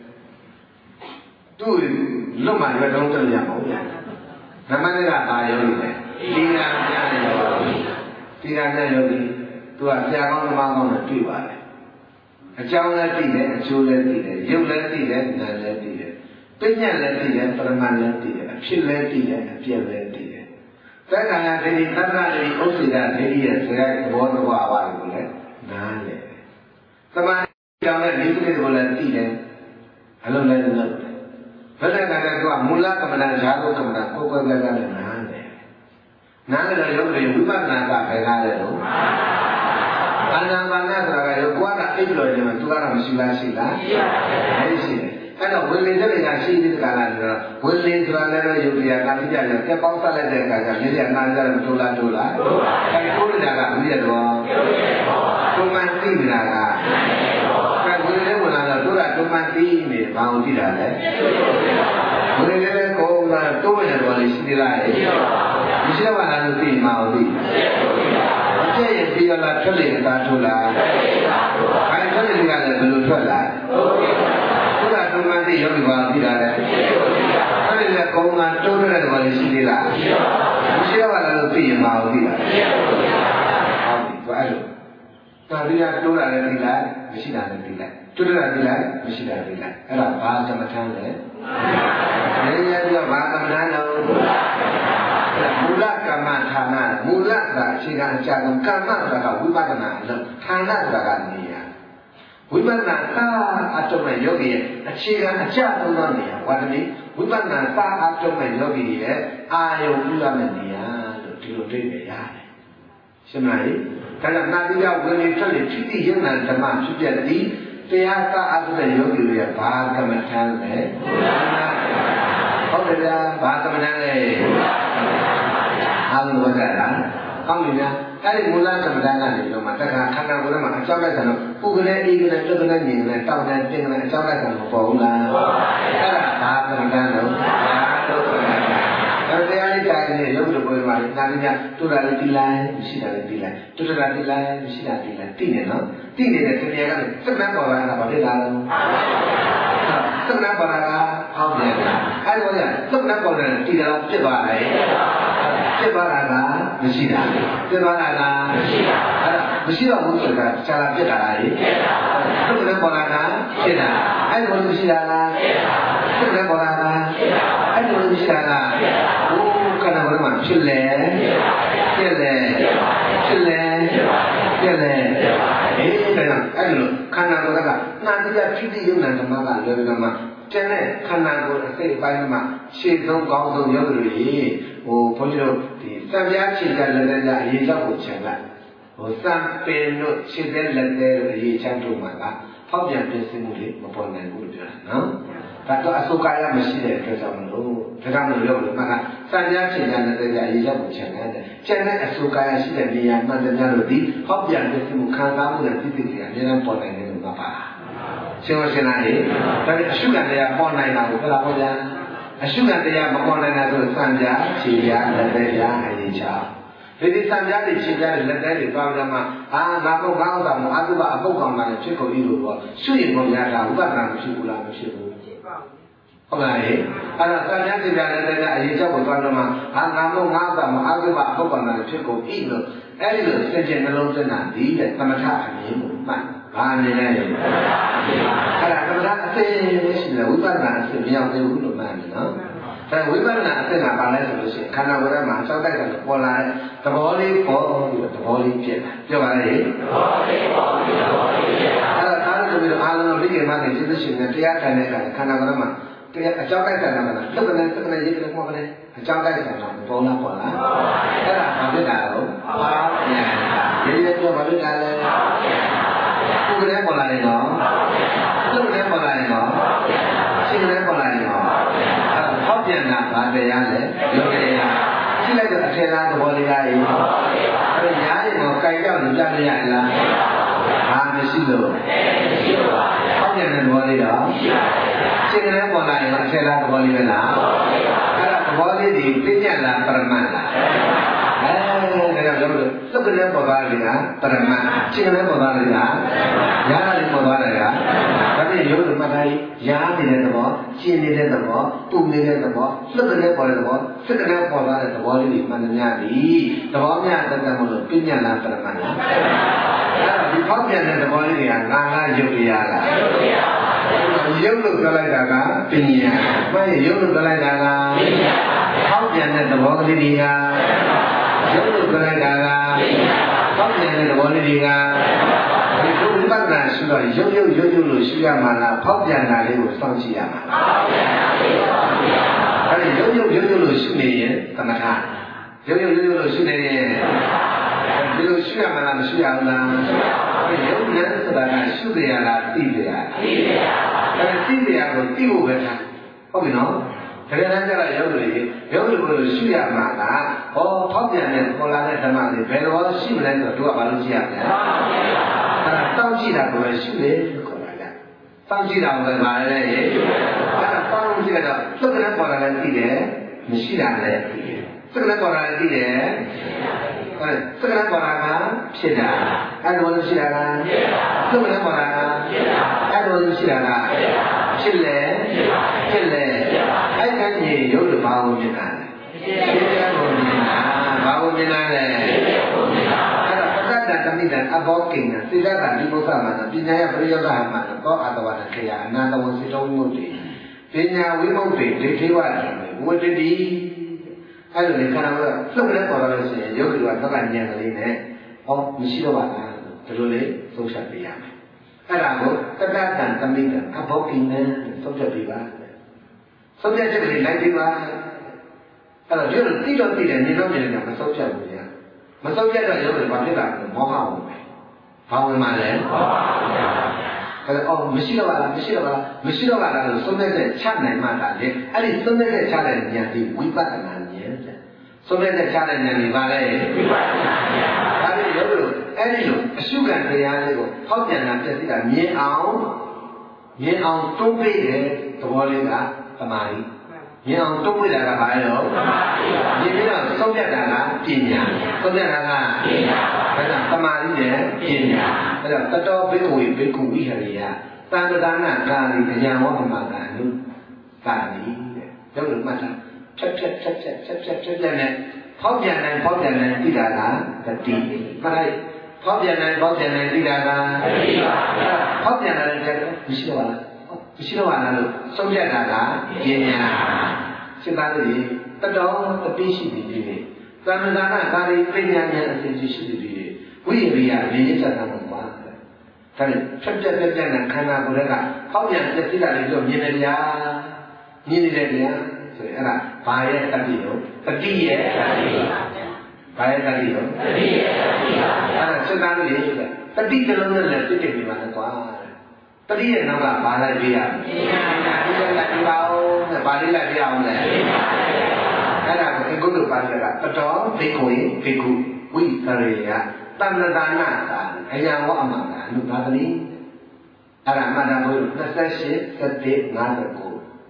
သူလွတ်မှလည်းသုံးတက်ရမှာဗျာနမနကဘာယောဂီလဲသီလဉာဏ်ယောဂီသီလဉာဏ်ယောဂီသူကဆရာကောင်းသမားကောင်းနဲ့တွေ့ပါတယ်အကြောင်းလည်းသိတယ်အကျိုးလည်းသိတယ်ရုပ်လည်းသိတယ်နာမ်လည်းသိတယ်ပညာလည်းသိတယ်ပရမတ်လည်းသိတယ်အဖြစ်လည်းသိတယ်အပြည့်လည်းသိတယ်သက္ကာယဒိဋ္ဌိသတ္တရဒိဋ္ဌိဥစ္စေတဒိဋ္ဌိရဲ့ဇာတ်သဘောတော်အပါဒ်ကိုလည်းနားလည်သမာဓိကြောင့်လည်းဒီကိစ္စကိုလည်းသိတယ်အလုံးလည်းလုပ်တယ်ဘယ်တဲ့ကလည်းသူကမူလကမ္မဋ္ဌာန်းဇာတုကမ္မဋ္ဌာန်းကိုယ်ကိုယ်ကလည်းနားတယ်နားလည်းရုပ်တွေဝိပဿနာကပဲကားတယ်လို့အာနာပါနဆိုတာကရုပ်ကွာတာအိပ်လို့နေမှာသူကတော့မရှိလားရှိလားရှိပါတယ်ရှိတယ်အဲ့တော့ဝိလင်တဲ့ကရှိတဲ့ကာလဆိုတော့ဝိလင်ဆိုတာလည်းရုပ်တရားကတိကျတယ်ကဲပေါင်းဆက်လိုက်တဲ့အခါကျမြေရနာကြတယ်မထိုးလားထိုးလားအဲထိုးနေတာကဘယ်ရတော့ဒုမန်တိနေတာကကဲဝိလင်ကလာတော့သူကဒုမန်တိနေဘာလို့ကြည့်တာလဲဝိလင်လည်းကိုယ်ကတိုးနေတယ်လို့ရှိသေးလားမရှိတော့ဘာလို့သိမှာဟုတ်ပြီအကျင့်ရပြီးတော့ထွက်လေတာထိုးလားအဲ့ထွက်လေကလည်းဘယ်လိုထွက်လာလဲတိယောဂီဘာသိတာလဲအဲ့ဒီလေကောင်းတာတိုးတဲ့ဘာလို့ရှိသေးလားမရှိတော့ပါလားလို့သိရင်မအောင်သိတာဟုတ်ပြီဘာလို့တာတိကတိုးတာလည်းသိလားမရှိတာလည်းသိလားတိုးတာသိလားမရှိတာသိလားအဲ့ဒါဘာကမ္မထမ်းလဲနေရပြဘာကမ္မထမ်းတော့မူလကမ္မဌာနမူလကအခြေခံအကြံကမ္မဆိုတာကဝိပဿနာလို့ဌာနဆိုတာကနေရဝိပဿနာသာအတုမဲ့ယောဂီရဲ့အခြေခံအကြံသုံးသောနေရာဝတ္တတိဝိပဿနာသာအတုမဲ့ယောဂီရဲ့အာယုံပြုရမယ့်နေရာလို့ဒီလိုတွေ့နေရတယ်ရှင်းမလားဒါကြောင့်နာတိယဝင်နေထွက်နေထိတိယနာဓမ္မဖြစ်ပြသည်တရားသာအတုမဲ့ယောဂီတွေရဲ့ဘာကမ္မထမ်းလဲဟုတ်တယ်ဗျာဘာကမ္မထမ်းလဲအားလုံးဝကြတာကောင်းပြီဗျာအဲ့ဒီမူလကမ္မဋ္ဌာန်းကနေပြီးတော့မှတက္ကခန္ဓာကိုယ်ထဲမှာအကြောင်းလိုက်တယ်လို့ပုဂ္ဂလေအေကနဲ့တုတ်နဲ့ညင်နဲ့တောင်းတဲ့တင်းနဲ့အကြောင်းလိုက်တယ်မပေါ်ဘူးလားအဲ့ဒါဘာကမ္မဋ္ဌာန်းလို့ဒါတရားလေးတိုင်းနဲ့ရုပ်တို့ပေါ်မှာနာမည်တူတာလေးဒီလိုက်မရှိတာလေးဒီလိုက်တူတာဒီလိုက်မရှိတာဒီလိုက်သိနေနော်သိနေတဲ့တရားကနေစက္ကန့်ပေါ်လာတာဘာဖြစ်လာလဲစက္ကန့်ပေါ်လာတာဟောင်းတယ်အဲ့တော့စက္ကန့်ပေါ်တဲ့ဒီတော့ဖြစ်သွားတယ်ဖြစ်သွားတာကမရှိတာဖြစ်သွားတာကမရှိတာအဲ့ဒါမရှိတော့ဘူးဆိုတာခြာလာပြစ်တာလားစက္ကန့်ပေါ်လာတာဖြစ်တာအဲ့ဒါလည်းမရှိတာလားစက္ကန့်ပေါ်လာတာအဲ့ဒါလည်းမရှိတာလားဟိုခန္ဓာကိုယ်မှာဖြစ်လေဖြစ်လေဖြစ်လေဖြစ်လေအေးဒါကြောင့်အဲ့လိုခန္ဓာကိုယ်ကနာတိယဖြစ်တိယုံနာဓမ္မကလွယ်ပြီးတော့မှကျန်တဲ့ခန္ဓာကိုယ်အစိတ်အပိုင်းမှာရှေ့ဆုံးကောင်းဆုံးယောဂီတွေဟိုဘုန်းကြီးတို့ဒီစံပြားခြေကလက်လက်အရေးကြောက်ကိုခြံလိုက်ဟိုစံပင်တို့ခြေသက်လက်သက်အရေးချမ်းတို့မှာကဖောက်ပြန်ပြည့်စုံမှုတွေမပေါ်နိုင်ဘူးလို့ပြောတာနော်ဒါတော့အစုကာယမရှိတဲ့အတွက်ကြောင့်မလို့ဒါကြောင့်မလို့ယောဂီမှာကစံပြားခြေကလက်လက်အရေးကြောက်ကိုခြံလိုက်တယ်ကျန်တဲ့အစုကာယရှိတဲ့နေရာမှန်တယ်များလို့ဒီဖောက်ပြန်ပြည့်စုံမှုခံစားမှုနဲ့သိသိတွေအများနဲ့ပေါ်နိုင်တယ်လို့မှတ်ပါရှင်းမရှင်းလားဒါပေမဲ့အရှုခံတရားပေါ်နိုင်တာကိုဘယ်လိုပေါ်ကြအရှုခံတရားမပေါ်နိုင်တာဆိုစံပြခြေပြလက်သေးပြအရေးချဒီစံပြတွေခြေပြလက်သေးတွေပေါင်းကြမှာငါပုတ်ကောင်းတာမအတုပအပုတ်ကောင်းတာနဲ့ဖြစ်ကုန်ပြီလို့ပြောရှုရင်ပေါ်ရတာဥပဒနာမရှိဘူးလားမရှိဘူးဖြစ်ပါဘူးဟုတ်လားအဲ့ဒါစံပြခြေပြလက်သေးကအရေးချကိုသွားတော့မှာငါပုတ်ငါဥပမအတုပအပုတ်ကောင်းတာနဲ့ဖြစ်ကုန်ပြီလို့အဲ့ဒီလိုစင်ကြယ်နှလုံးသွင်းတာဒီတဲ့သမထအမြင်ကိုမှတ်ဘာအနေနဲ့လဲအဲ့ဒါသမထအသိရှိတယ်ဝိပဿနာအသိမရောက်သေးဘူးလို့မှတ်တယ်နော်ဒါဝိပဿနာအသိကဘာလဲဆိုလို့ရှိရင်ခန္ဓာကိုယ်ထဲမှာအကြောက်တိုက်တယ်ပေါ်လာတဲ့သဘောလေးပေါ်ပြီးတော့သဘောလေးဖြစ်တာပြောပါလေသဘောလေးပေါ်ပြီးသဘောလေးဖြစ်တာအဲ့ဒါအားလုံးပြီးတော့အားလုံးလိကေမနဲ့စိတ်ရှိနေတရားထိုင်တဲ့အခါခန္ဓာကိုယ်ထဲမှာတရားအကြောက်တိုက်တယ်မှာလားလုပ်ကနေစကနေရေးတယ်ပေါ့ကလေးအကြောက်တိုက်တယ်မှာပေါ်လာပေါ်လာအဲ့ဒါဘာဖြစ်တာတော့ဘာပြန်ရေးရပြောဘာဖြစ်တာလဲပုဂ္ဂိုလ်ပေါ်လာတယ်နော်လုပ်လည်းပေါ်လာတယ်နော်ရှင်းလည်းပေါ်လာတယ်နော်ဟောက်ပြန်တာဗာတရားလဲယောဂတရားရှိလိုက်တော့အထင်လားသဘောတရားကြီးအဲ့ဒါညာရင်တော့ကြိုက်ကြောက်လို့ကြားမရလားဘာမရှိလို့ဟောက်ပြန်တဲ့သဘောလေးတော့ရှင်းလည်းပေါ်လာရင်အထင်လားသဘောလေးပဲလားအဲ့ဒါသဘောလေးဒီပြညတ်လားပရမတ်လားဒါကြောင့်လို့သုက္ကလည်းပေါ်သွားတယ်ကပရမတ်ရှင်းလည်းပေါ်သွားတယ်ကညာလည်းပေါ်သွားတယ်ကဒါဖြင့်ရုပ်ဓမ္မတိုင်းရာနေတဲ့သဘောရှင်းနေတဲ့သဘောတူနေတဲ့သဘောသုက္ကလည်းပေါ်တဲ့သဘောစက္ကလည်းပေါ်သွားတဲ့သဘောလေးတွေမှန်သမျှဒီသဘောများတတ်တယ်မလို့ပြညတ်လားပရမတ်လားအဲ့တော့ဒီဖောက်ပြန်တဲ့သဘောလေးတွေကငါရုပ်ရလားရုပ်လို့ပြောလိုက်တာကပညာမဟုတ်ရုပ်လို့ပြောလိုက်တာကဖောက်ပြန်တဲ့သဘောကလေးတွေကရုပ်လို့ပြောလိုက်တာကဖောက်ပြန်တဲ့သဘောလေးတွေကဒီလိုဝိပဿနာရှိတော့ရုပ်လို့ရှိရမှာလားဖောက်ပြန်တာလေးကိုစောင့်ကြည့်ရမှာအဲ့ဒီရုပ်လို့ရှိနေရင်သမထရုပ်လို့ရှိနေရင်ဒီလိုရှိရမှာလားမရှိရဘူးလားရုပ်နဲ့ဆိုတာကရှုရလားသိရလားသိရပါဘူးသိရကိုသိဖို့ပဲထားဟုတ်ပြီနော်ဒါလည်းကြတော့ရုပ်လို့ရှုရမှာကဟောဖောက်ပြန်တဲ့ပေါ်လာတဲ့ဓမ္မတွေဘယ်လိုရှိမလဲဆိုတော့တို့ကဘာလို့ကြည့်ရမလဲအဲ့ဒါတောင်းကြည့်တာကိုပဲရှုတယ်ခေါ်တာကတောင်းကြည့်တာကိုပဲပါလေအဲ့ဒါတောင်းကြည့်တော့သုက္ကလည်းပေါ်လာလည်းသိတယ်မရှိတာလည်းသိတယ်သုက္ကလည်းပေါ်လာလည်းသိတယ်အဲ့စက္ကန့်ပေါ်လာကဖြစ်တာအဲ့လိုရှိတာကသုက္ကလည်းပေါ်လာကဖြစ်တာအဲ့လိုရှိတာကဖြစ်လေဖြစ်လေအဲ့ကကြီးရုပ်ဘာကိုမြင်တာလဲဖြစ်တဲ့ကိုမြင်တာဘာကိုမြင်တာလဲအဲ့တော့ပဋ္ဌာတမိတံအဘောကိဏစေတကဒီဘုရားမှာပညာရပရိယောဂမှာတော့အာတဝနာခေယအနန္တဝစေတောဝိမုတ်တိပညာဝိမုတ်တိဒိဋ္ဌိဝတိဝတ္တိအဲ့လိုလေခန္ဓာကလှုပ်လဲပေါ်တော့လို့ရှိရင်ယောဂီကသက္ကဉာဏ်ကလေးနဲ့ဟောမရှိတော့ပါလားဒီလိုလေးသုံးချက်ပြရမယ်အဲ့ဒါကိုတတ္တတံသမိတံအဘောကိနံသုံးချက်ပြပါသုံးချက်ကလေးလိုက်ပြပါအဲ့တော့ဒီလိုတိတော့တိတယ်မြင်တော့မြင်တယ်မသုံးချက်ဘူးညာမသုံးချက်တော့ယောဂီဘာဖြစ်လာလဲမောဟဝင်ပဲဘာဝင်မှလဲမောဟဝင်ပါအဲ့တော့မရှိတော့ပါလားမရှိတော့ပါလားမရှိတော့ပါလားလို့သုံးချက်ချနိုင်မှတာလေအဲ့ဒီသုံးချက်ချတဲ့ဉာဏ်ဒီဝိပဿနာဉာဏ်သုံးချက်ချတဲ့ဉာဏ်ဒီပါလေဝိပဿနာဉာဏ်ဒါပြီးယောဂီတို့အဲ့ဒီလိုအရှုခံတရားလေးကိုဟောက်ပြန်တာပြည့်စုံတာမြင်အောင်တွန်းပေးတဲ့သဘောလေးကသမာဓိမြင်အောင်တွန်းပေးတာကဘာလဲတော့သမာဓိပါမြင်ပြီးတော့သုံးပြတာကပညာသုံးပြတာကပညာအဲ့ဒါသမာဓိနဲ့ပညာအဲ့တော့တတောဘိက္ခုဘိက္ခုဝိဟရိယသံဃာနာကာလိအညာဝအမကနုကာလိတဲ့ယောဂီမှတ်တာဖြတ်နဲ့ဖောက်ပြန်နိုင်သိတာကတတိမှတ်လိုက်ဖောက်ပြန်နိုင်သိတာကတတိပါဖောက်ပြန်နိုင်တဲ့မရှိတော့ပါလားမရှိတော့ပါလားလို့ဆုံးဖြတ်တာကပညာစိတ်သားလေးတတော်တပိရှိနေပြီသံဃာနာကာရီပညာဉာဏ်အစဉ်ရှိနေပြီဝိရိယရင်းရစတာမှာပါဒါနဲ့ဖြတ်နဲ့ခန္ဓာကိုယ်ကဖောက်ပြန်သိတာလေးတော့မြင်နေကြမြင်နေတယ်ဗျာဆိုရင်အဲ့ဒါဘာရဲ့တတိရောတတိရဲ့တတိပါဘာရဲ့တတိရောတတိရဲ့တတိပါအဲ့ဒါစိတ်သားလေးတတိတလုံးနဲ့လည်းသိတယ်ပြီပါကွာတတိရဲ့နောက်ကဘာလိုက်ပြရမလဲဒီလိုက်ပြပါဦးတဲ့ဘာလေးလိုက်ပြအောင်လဲအဲ့ဒါကိုအကုသိုလ်ပါဠိကတတော်ဘိက္ခုဘိက္ခုဝိသရေယတဏ္ဍဒါနသာအယံဝအမကနုသာသတိအဲ့ဒါမှတ်တာဘုရား28 7 59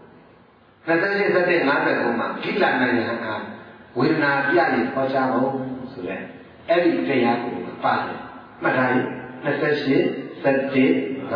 28 7 59မှာခိလနာယံအာဝေဒနာပြည့်ဟောကြားဖို့ဆိုတဲ့အဲ့ဒီတရားကိုပါတယ်မှတ်ထားရင်28 7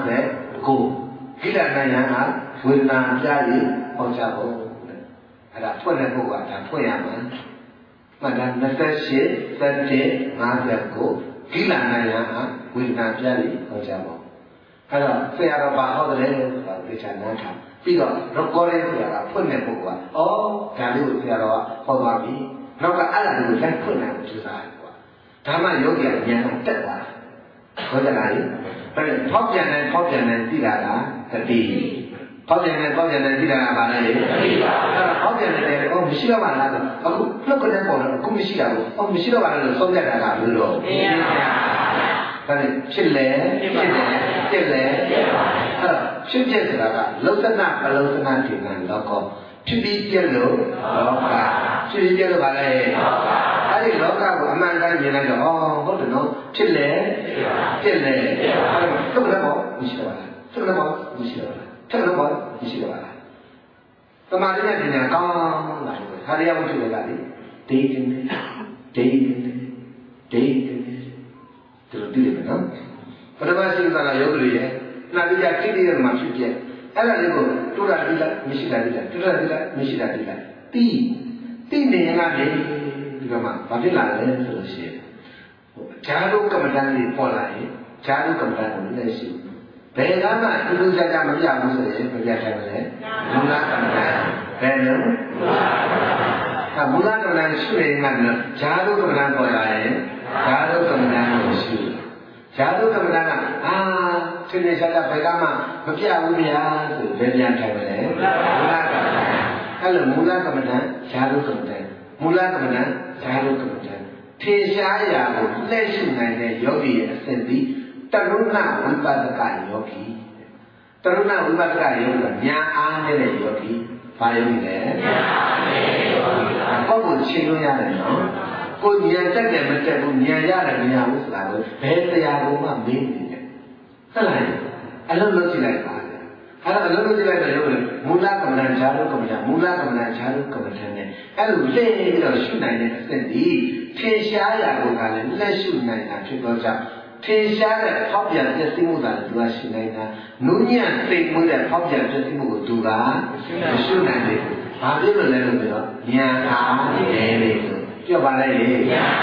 59ခိလနာယံအာဝေဒနာပြည့်ဟောကြားဖို့အဲ့ဒါဖွင့်တဲ့ပုဂ္ဂိုလ်ကဒါဖွင့်ရမှာမှတ်တာ28 7 59ခိလနာယံအာဝေဒနာပြည့်ဟောကြားဖို့အဲ့တော့ဆရာတော်ဘာဟောတယ်ဆိုတာသိချင်နားထောင်ပြီးတော့ recording ဆိုတာဖွင့်တဲ့ပုဂ္ဂိုလ်ကဒါလေးကိုဆရာတော်ကဟောသွားပြီနောက်ကအဲ့ဒါလေးကိုလိုက်ဖွင့်နိုင်ကြိုးစားတယ်ကွာဒါမှယောဂီကဉာဏ်တက်သွားတယ်ဟောကြလားလေအဲ့ဒါဖောက်ပြန်တယ်သိတာကတတိဖောက်ပြန်တယ်သိတာကဘာလဲတတိပါအဲ့ဒါဖောက်ပြန်တယ်မရှိတော့ပါလားဆိုအခုနှုတ်ကလေးပေါ်တော့အခုမရှိတာဘူးမရှိတော့ပါလားလို့ဆုံးဖြတ်တာကဘယ်လိုလဲဒါနဲ့ဖြစ်လေအဲ့တော့ဖြစ်ဆိုတာကလောကနာပလောကနာဒီကံလောကဖြစ်ပြီးပြည့်လို့လောကဖြစ်ပြီးပြည့်လို့ပါလေအဲ့ဒီလောကကိုအမှန်တိုင်းမြင်လိုက်တော့ဟုတ်တယ်နော်ဖြစ်လေအဲ့တော့တုတ်လည်းပေါ့မရှိတော့ပါလားတုတ်လည်းပေါ့မရှိတော့ပါလားထက်လည်းပေါ့မရှိတော့ပါလားသမာဓိနဲ့ပညာကောင်းလာတယ်ခါရရဝတ္ထုတွေကလေဒေးတယ်ဒီလိုသိတယ်နော်ပထမရှိသလားယောဂီရဲ့နာတိယတိတိရဲ့မှာဖြစ်ပြအဲ့ဒါလေးကိုတူတာတိလိုက်မရှိတာတိလိုက်တူတာတိလိုက်မရှိတာတိလိုက်တိနေရင်ကလေဒီကမှာဘာဖြစ်လာလဲဆိုလို့ရှိရင်ဈာတုကမ္မဋ္ဌာန်းကြီးပေါ်လာရင်ဈာတုကမ္မဋ္ဌာန်းကိုလည်းရှိဘယ်ကမှတူတူကြကြမပြဘူးဆိုရင်မပြထိုင်မလဲမူလကမ္မဋ္ဌာန်းဘယ်လိုမူလကမ္မဋ္ဌာန်းရှိရင်ကဈာတုကမ္မဋ္ဌာန်းပေါ်လာရင်ဈာတုကမ္မဋ္ဌာန်းကိုရှိဈာတုကမ္မဋ္ဌာန်းကသင်္နေရှာတာဘယ်ကမှမပြဘူးဗျာဆိုဘယ်ပြန်ထိုင်မလဲမူလကမ္မဋ္ဌာန်းအဲ့လိုမူလကမ္မဋ္ဌာန်းဈာတုကမ္မဋ္ဌာန်းမူလကမ္မဋ္ဌာန်းဈာတုကမ္မဋ္ဌာန်းထေရှားရာကိုလက်ရှိနိုင်တဲ့ယောဂီရဲ့အစဉ်သည်တရုဏဝိပဿကယောဂီတရုဏဝိပဿကယောဂီကညာအားနေတဲ့ယောဂီဘာယောဂီလဲညာအားနေတဲ့ယောဂီပုဂ္ဂိုလ်ချင်းလို့ရတယ်နော်ကိုဉာဏ်တက်တယ်မတက်ဘူးဉာဏ်ရတယ်မရဘူးဆိုတာကိုဘယ်တရားကိုမှမေးနေတယ်ဟုတ်လားအလုံးလုံးကြည့်လိုက်ပါအဲ့ဒါအလုံးလုံးကြည့်လိုက်တော့ရုပ်လေမူလကမ္မဋ္ဌာန်းဈာတုကမ္မဋ္ဌာန်းမူလကမ္မဋ္ဌာန်းဈာတုကမ္မဋ္ဌာန်းနဲ့အဲ့လိုလက်ပြီးတော့ရှုနိုင်တဲ့အစစ်ဒီထင်ရှားရာကိုကလည်းလက်ရှုနိုင်တာဖြစ်တော့ကြောင့်ထင်ရှားတဲ့ဖောက်ပြန်ပြည့်စုံမှုသာသူကရှိနေတာနုညံ့သိမ်မှုတဲ့ဖောက်ပြန်ပြည့်စုံမှုကိုသူကမရှိနိုင်ဘူးဘာဖြစ်လို့လဲလို့ပြောတော့ဉာဏ်အားနည်းနေလို့ပြောပါလိုက်လေဉာဏ်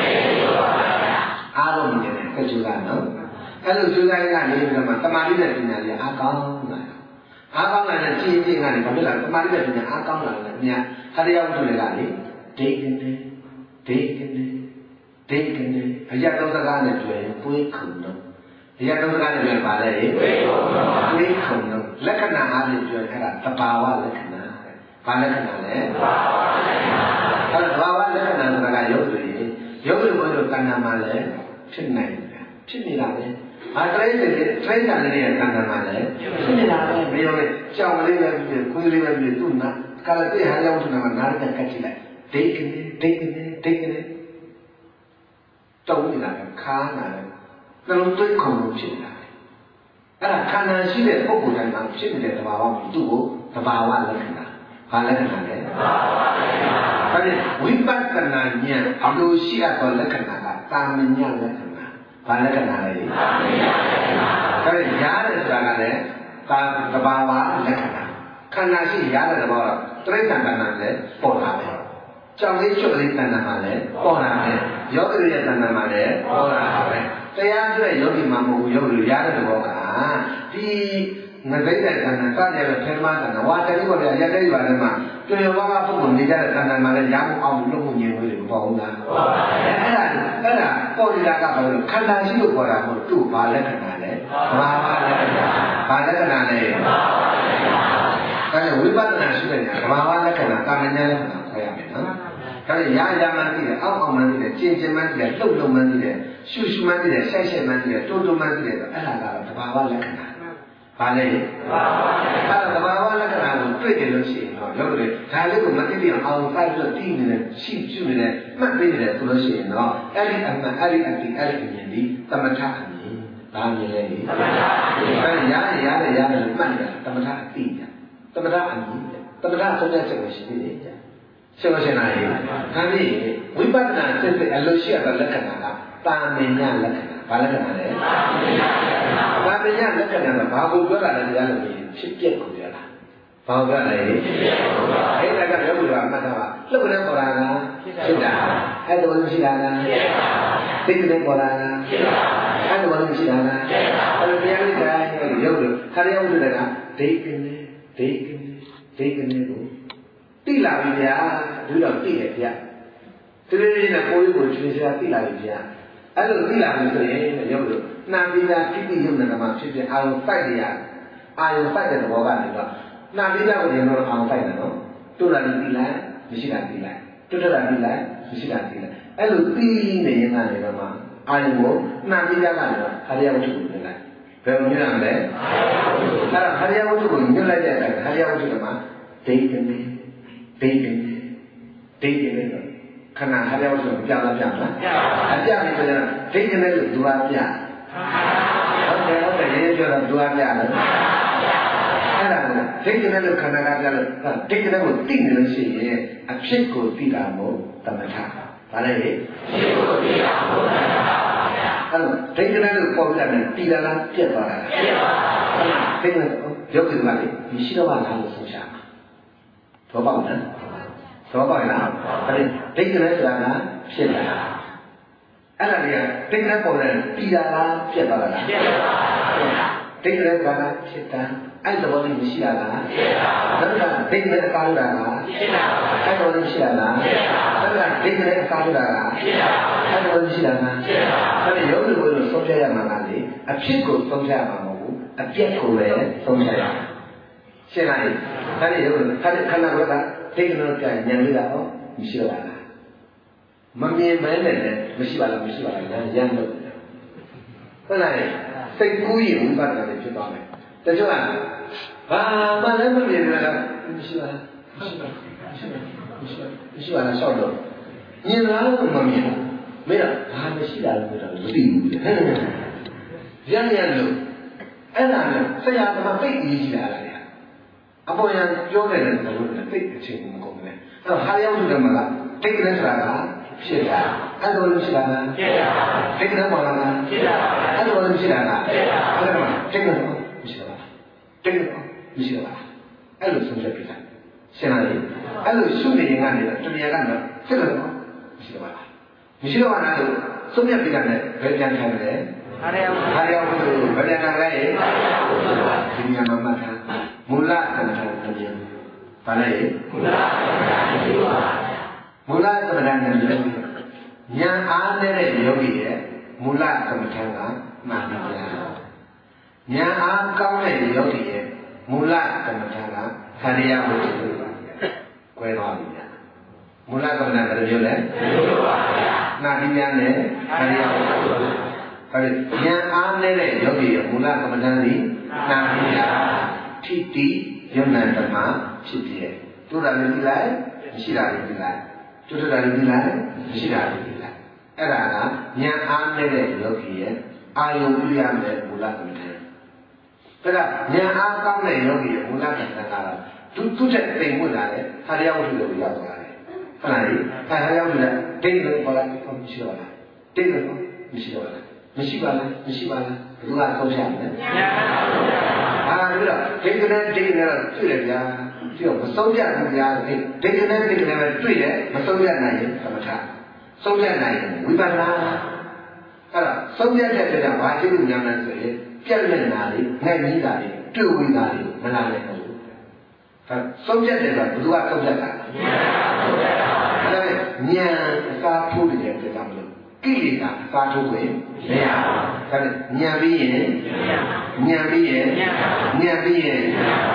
အားလုံးမြင်တယ်ကကျူကနော်အဲ့လိုကျူတိုင်းကနေပြီးတော့မှတမာတိနဲ့ပညာကြီးအားကောင်းလာအားကောင်းလာတဲ့ချင်းချင်းကနေဘာဖြစ်လဲတမာတိနဲ့ပညာအားကောင်းလာတယ်မြတ်ခရယဝတ္ထုတွေကလေဒိဋ္ဌိနဲ့ဒိဋ္ဌိနဲ့ဒိဋ္ဌိနဲ့အရာသုံးစကားနဲ့တွေ့ရင်ပွေးခုံတော့အရာသုံးစကားနဲ့တွေ့ပါလေပွေးခုံတော့လက္ခဏာအားဖြင့်ပြောရင်အဲ့ဒါသဘာဝလက္ခဏာဘာလက္ခဏာလဲသဘာဝလက္ခဏာအဲ့ဒါသဘာဝလက္ခဏာဆိုတာကရုပ်တွေရုပ်တွေဘယ်လိုတဏ္ဍာမှာလဲဖြစ်နိုင်တယ်ဖြစ်နေတာပဲအတရိတ်တွေထိုင်းတာလေးရဲ့တဏ္ဍာမှာလဲဖြစ်နေတာပဲမရောလေကြောင်လေးပဲဖြစ်ခွေးလေးပဲဖြစ်သူ့နာကာလတိဟာရောက်နေတာမှာနားရတဲ့ကတ်ကြည့်လိုက်ဒိဋ္ဌိနဲ့ဒိဋ္ဌိနဲ့ဒိဋ္ဌိနဲ့တုံးနေတာကခါနာတယ်နှလုံးသွေးခုန်လို့ဖြစ်နေတာအဲ့ဒါခန္ဓာရှိတဲ့ပုဂ္ဂိုလ်တိုင်းမှာဖြစ်နေတဲ့သဘာဝကိုသူ့ကိုသဘာဝလက္ခဏာဘာလက္ခဏာလဲသဘာဝလက္ခဏာဒါဖြင့်ဝိပဿနာဉာဏ်အလိုရှိအပ်သောလက္ခဏာကတာမညလက္ခဏာဘာလက္ခဏာလဲတာမညလက္ခဏာဒါဖြင့်ရားတယ်ဆိုတာကလည်းသဘာဝလက္ခဏာခန္ဓာရှိရားတဲ့သဘောတော့တိရစ္ဆာန်ခန္ဓာလည်းပေါ်လာတယ်ကြောင့်လေးချုပ်လေးတဏ္ဍာမှာလည်းပေါ်လာတယ်ယောဂီရဲ့တဏ္ဍာမှာလည်းပေါ်လာတယ်တရားအတွက်ယောဂီမှာမဟုတ်ဘူးယောဂီရတဲ့သဘောကဒီငသိတဲ့တဏ္ဍာစတဲ့ဖေမတဏ္ဍာဝါတတိဘောရရတဲ့ဘာလဲမှာကျွေဘောကပုဂ္ဂိုလ်နေတဲ့တဏ္ဍာမှာလည်းရအောင်အောင်လုပ်မှုဉာဏ်တွေပေါ်ဘူးလားပေါ်ပါတယ်အဲ့ဒါပေါ်နေတာကဘာလို့ခန္ဓာရှိလို့ပေါ်တာမဟုတ်သူ့ဘာလက္ခဏာလဲဘာလက္ခဏာဘာလက္ခဏာလဲဒါနဲ့ဝိပဿနာရှိတဲ့ညာဘာဝလက္ခဏာကာမဉာဏ်လက္ခဏာခေါ်ရမယ်နော်ဒါနဲ့ရာရာမှန်းသိတယ်အောက်အောက်မှန်းသိတယ်ကျင်ကျင်မှန်းသိတယ်လှုပ်လှုပ်မှန်းသိတယ်ရှုရှုမှန်းသိတယ်ဆိုင်ဆိုင်မှန်းသိတယ်တိုးတိုးမှန်းသိတယ်အဲ့ဒါကတော့သဘာဝလက္ခဏာဘာလဲသဘာဝလက္ခဏာကိုတွေ့တယ်လို့ရှိရင်တော့ရုပ်တွေဒါလေးကိုမသိသေးအောင်ပိုက်လို့တည်နေတယ်ရှိကျွနေတယ်မှတ်သိနေတယ်ဆိုလို့ရှိရင်တော့အဲ့ဒီအမှန်အဲ့ဒီအတိအဲ့ဒီအမြင်ဒီသမထအမြင်ဒါမြင်လေသမထအမြင်အဲ့ဒီရတယ်လို့မှတ်တယ်သမထအတိသမထအမြင်သမထဆုံးဖြတ်ချက်ကိုရှိသေးတယ်ရှင်းမရှင်းလားဒါဖြင့်ဝိပဿနာစစ်စစ်အလို့ရှိရတဲ့လက္ခဏာကတာမင်ညလက္ခဏာဘာလက္ခဏာလဲတာမင်ညလက္ခဏာကဘာကိုပြောတာလဲတရားလို့ဖြစ်ပျက်ကိုပြောတာဘာကိုပြောလဲဖြစ်ပျက်ကိုပြောတာအဲ့ဒါကပြောလို့ကအမှတ်သားပါလှုပ်တဲ့ပေါ်တာကဖြစ်တာအဲ့ဒါလို့ရှိတာလားဖြစ်တာသိတဲ့ပေါ်တာကဖြစ်တာအဲ့ဒါလို့ရှိတာလားဖြစ်တာအဲ့လိုတရားလေးတိုင်းရုပ်လို့ခရယဝတ္ထုကဒိဋ္ဌိနဲ့ဒိဋ္ဌိကိုတိလာပြီဗျာဒီတော့တိတယ်ဗျာတကယ်ကြီးနဲ့ကိုယ်ကိုချွေစရာတိလာပြီဗျာအဲ့လိုတိလာပြီဆိုရင်ရုပ်လို့နာပိလာတိတိယုံနာမှာဖြစ်ဖြစ်အာယုစိုက်ရအာယုစိုက်တဲ့သဘောကနေတော့နာပိလာကိုရင်တော့အာယုစိုက်တယ်နော်တူလာတိလိုက်မရှိတာတိလိုက်တွတ်တာတိလိုက်မရှိတာတိလိုက်အဲ့လိုတိနေရင်ကနေတော့မှအာယုကိုနာပိလာကနေတော့ခရယဝတ္ထုကိုမြင်လိုက်ဘယ်လိုမြင်ရမလဲအဲ့ဒါခရယဝတ္ထုကိုမြင်လိုက်တဲ့အခါခရယဝတ္ထုကမှဒိဋ္ဌိနဲ့ဒိဋ္ဌိနဲ့ခဏခရယဝတ္ထုပြလားအပြပြီဆိုရင်ဒိဋ္ဌိနဲ့လို့သူကပြဟုတ်တယ်ရေးပြောတော့သူကပြတယ်အဲ့ဒါကဒိဋ္ဌိနဲ့လို့ခန္ဓာကပြလို့ဒိဋ္ဌိနဲ့ကိုသိနေလို့ရှိရင်အဖြစ်ကိုသိတာမို့သမထဘာလဲဖြစ်ကိုသိတာမို့သမထအဲ့တော့ဒိဋ္ဌိနဲ့လို့ပေါ်ပြတယ်တည်တာလားပြတ်သွားတာလားပြတ်သွားတာဒိဋ္ဌိနဲ့ရုပ်ကလေးကဒီရှိတော့ပါလားလို့ဆိုရှာသောပေါက်နော်သောပေါက်လားအဲ့ဒီဒိဋ္ဌိနဲ့ဆိုတာကဖြစ်တာအဲ့ဒါတွေကဒိဋ္ဌိနဲ့ပေါ်တယ်ပြည်တာလားပြတ်သွားတာလားပြတ်သွားတာဒိဋ္ဌိနဲ့ဆိုတာကဖြစ်တာအဲ့ဒီသဘောလေးမရှိရလားဖြစ်တာနောက်ကဒိဋ္ဌိနဲ့ကားလို့တာလားဖြစ်တာအဲ့ဒီသဘောလေးရှိရလားဖြစ်တာနောက်ကဒိဋ္ဌိနဲ့ကားလို့တာလားဖြစ်တာအဲ့ဒီသဘောလေးရှိတာလားဖြစ်တာအဲ့ဒီရုပ်လို့လို့ဆုံးဖြတ်ရမှာကလေအဖြစ်ကိုဆုံးဖြတ်ရမှာမဟုတ်ဘူးအပြက်ကိုပဲဆုံးဖြတ်ရမှာရှင်းလားအဲ့ဒီရုပ်ခန္ဓာကဒိဋ္ဌိနဲ့ပြန်ဉာဏ်လေးတော့မရှိတော့လားမမြင်မဲနဲ့မရှိပါလားရမ်းလို့ဟုတ်လားစိတ်ကူးရင်ဝိပဿနာတွေဖြစ်သွားမယ်တချို့ကဘာမှလည်းမမြင်ဘူးလားမရှိပါလားရှောက်တော့မြင်လားလို့မမြင်ဘူးမင်းကဘာမရှိတာလို့ပြောတာမသိဘူးရမ်းလို့အဲ့ဒါနဲ့ဆရာကမှသိပြီးကြည့်လာတယ်အပေါ်ရန်ပြောတယ်လို့သိအချင်းကိုမကုန်ဘူးအဲ့တော့ဟာရောက်လို့လည်းမလားသိတဲ့ဆိုတာကဖြစ်တာအဲ့လိုလို့ရှိတာလားဖြစ်ပါဘူးတိတ်တော့ပေါ်လာလားဖြစ်ပါဘူးအဲ့လိုလို့ရှိတာလားဖြစ်ပါဘူးအဲ့ဒါမှတိတ်တော့မရှိတော့ပါတိတ်တော့မရှိတော့ပါအဲ့လိုဆုံးဖြတ်ပြတာရှင်းလားလေအဲ့လိုရှုနေရင်ကနေတော့တဏှာကတော့ဖြစ်တော့မရှိတော့ပါမရှိတော့ပါလားလို့ဆုံးဖြတ်ပြတာနဲ့ဘယ်ပြန်ထိုင်မလဲဟာရယဝတ္ထုဘယ်ပြန်ထိုင်လဲဒီညမှာမှတ်ထားမူလကမ္မထာတည်းဘာလဲမူလကမ္မထာနဲ့ဉာဏ်အားနဲ့ယောဂီရဲ့မူလကမ္မထာကမှန်ပါဗျာဉာဏ်အားကောင်းတဲ့ယောဂီရဲ့မူလကမ္မထာကဟာရယဝတ္ထုကွဲသွားပြီဗျာမူလကမ္မထာဘယ်လိုပြောလဲနာတိညာနဲ့ဟာရယဝတ္ထုအဲ့ဒီဉာဏ်အားနဲ့ယောဂီရဲ့မူလကမ္မထာသည်နာတိညာထိတိယုံနာဓမ္မဖြစ်တယ်တို့တာလည်းဒီလိုက်မရှိတာလည်းဒီလိုက်တို့တာလည်းဒီလိုက်မရှိတာလည်းဒီလိုက်အဲ့ဒါကဉာဏ်အားနဲ့ယောဂီရဲ့အာယုံပြုရမယ်မူလကမ္မထာဒါကဉာဏ်အားကောင်းတဲ့ယောဂီရဲ့မူလကမ္မထာကတော့သူ့ချက်တိမ်ဝင်လာတယ်ဟာရယဝတ္ထုကိုရောက်သွားတယ်ဟုတ်လားဟာရယဝတ္ထုကဒိဋ္ဌိကိုပေါ်လာမရှိတော့လားဒိဋ္ဌိကိုမရှိတော့လားမရှိပါလားမရှိပါလားဘယ်သူကဆုံးဖြတ်လဲဟာပြီးတော့ဒိဋ္ဌိနဲ့ဒိဋ္ဌိနဲ့တော့တွေ့တယ်ဗျာပြီးတော့မဆုံးဖြတ်ဘူးဗျာဒိဋ္ဌိနဲ့ဒိဋ္ဌိနဲ့ပဲတွေ့တယ်မဆုံးဖြတ်နိုင်ရင်သမထဆုံးဖြတ်နိုင်ရင်ဝိပဿနာအဲ့ဒါဆုံးဖြတ်တဲ့ကြောင့်ဘာဖြစ်လို့ညာမှန်းဆိုရင်ပြက်လက်နာလေးငှက်ကြီးတာလေးတွေ့ဝိတာလေးမလာနဲ့ဟုတ်ဒါဆုံးဖြတ်တယ်ဆိုတာဘယ်သူကဆုံးဖြတ်တာလဲဒါပေမဲ့ဉာဏ်အစားထိုးနေတဲ့ပြတာမလို့ကိလေသာအစားထိုးဝင်မရဘူးဒါပေမဲ့ဉာဏ်ပြီးရင်အဲ့ဒါတဉာဏ်ပြီးအဲ့ဒါဉာဏ်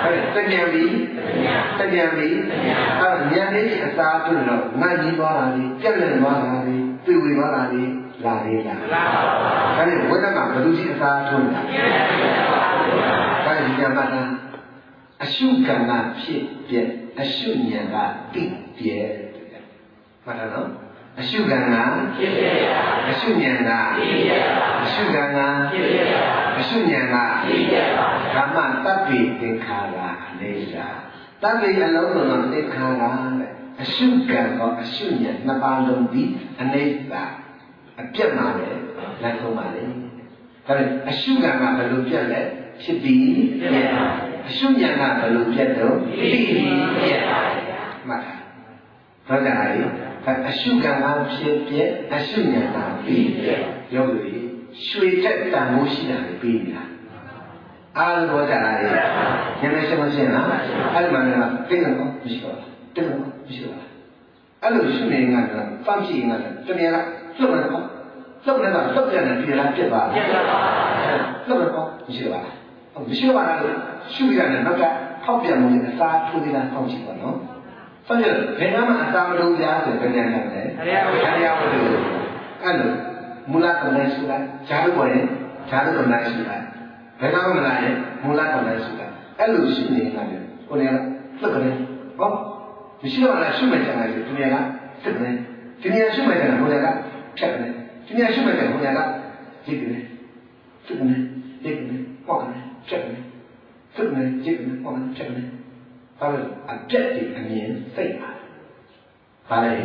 လေးအစားထိုးတော့ငါကြီးသွားတာလေးပြက်လက်သွားတာလေးတွေ့ဝိသွားတာလေးလာသေးလားလာပါဘူးဒါနဲ့ဝိသကဘယ်သူရှိအစားထိုးတာဒါဒီကမှတ်တာအရှုကံကဖြစ်ပြအရှုဉာဏ်ကတိပြမှတ်တာနော်အရှုကံကဖြစ်ပြအရှုဉာဏ်ကတိပြအရှုကံကဖြစ်ပြအရှုဉာဏ်ကတိပြဓမ္မတပ္ပိသင်္ခါရအနေစာတပ္ပိအလုံးစုံသောသင်္ခါရတဲ့အရှုကံကောအရှုဉာဏ်နှစ်ပါးလုံးသည်အနေစာအပြတ်မှာလေလက်ဆုံးပါလေဒါပေမဲ့အရှုကံကဘယ်လိုပြတ်လဲဖြစ်ပြီးပြတ်အရှုဉာဏ်ကဘယ်လိုပြတ်တော့သိပြီးပြတ်မှတ်တာဟုတ်ကြလားအရှုကံကဖြစ်ပြတ်အရှုဉာဏ်ကပြီးပြတ်ယောဂီရွှေတက်တန်မိုးရှိတာပြီးပြီလားအားလုံးတော့ကြလားဉာဏ်နဲ့ရှင်းမရှင်းလားအဲ့ဒီမှာလည်းသိတယ်နော်မရှိတော့လားသိတယ်နော်မရှိတော့လားအဲ့လိုရှုနေငါကဖတ်ကြည့်ငါကတကယ်ကလှုပ်နေတော့လှုပ်နေတာလှုပ်ပြန်တယ်ပြည်လားပြတ်ပါလားပြတ်ပါလှုပ်တော့မရှိတော့လားမရှိတော့လားလို့ရှုရတယ်နောက်ကထောက်ပြန်မှုနဲ့အစားထိုးနေတာထောက်ကြည့်ပါနော်ဆက်ရဘယ်မှာအစားမလို့ကြားဆိုပြန်ပြန်တယ်အရိယဝတ္ထုအဲ့လိုမူလကလည်းရှုလိုက်ဈာလို့ပေါ်ရင်ဈာလို့လည်းရှုလိုက်ဘယ်တော့မှမလာရင်မူလကလည်းရှုလိုက်အဲ့လိုရှုနေတာလေကိုယ်ကလှုပ်ကြတယ်ဟောမရှိတော့လားရှုမယ်ကြတယ်သူတွေကစစ်တယ်ဒီနေရာရှုမယ်ကြတယ်ကိုယ်ကဖြတ်တယ်ဒီနေရာရှုမယ်ကြတယ်ကိုယ်ကကြည့်တယ်စစ်တယ်ကြည့်တယ်ဟောတယ်ဖြတ်တယ်စစ်တယ်ကြည့်တယ်ဟောတယ်ဖြတ်တယ်ဘာလို့အပြက်ဒီအမြင်စိတ်ပါဘာလဲ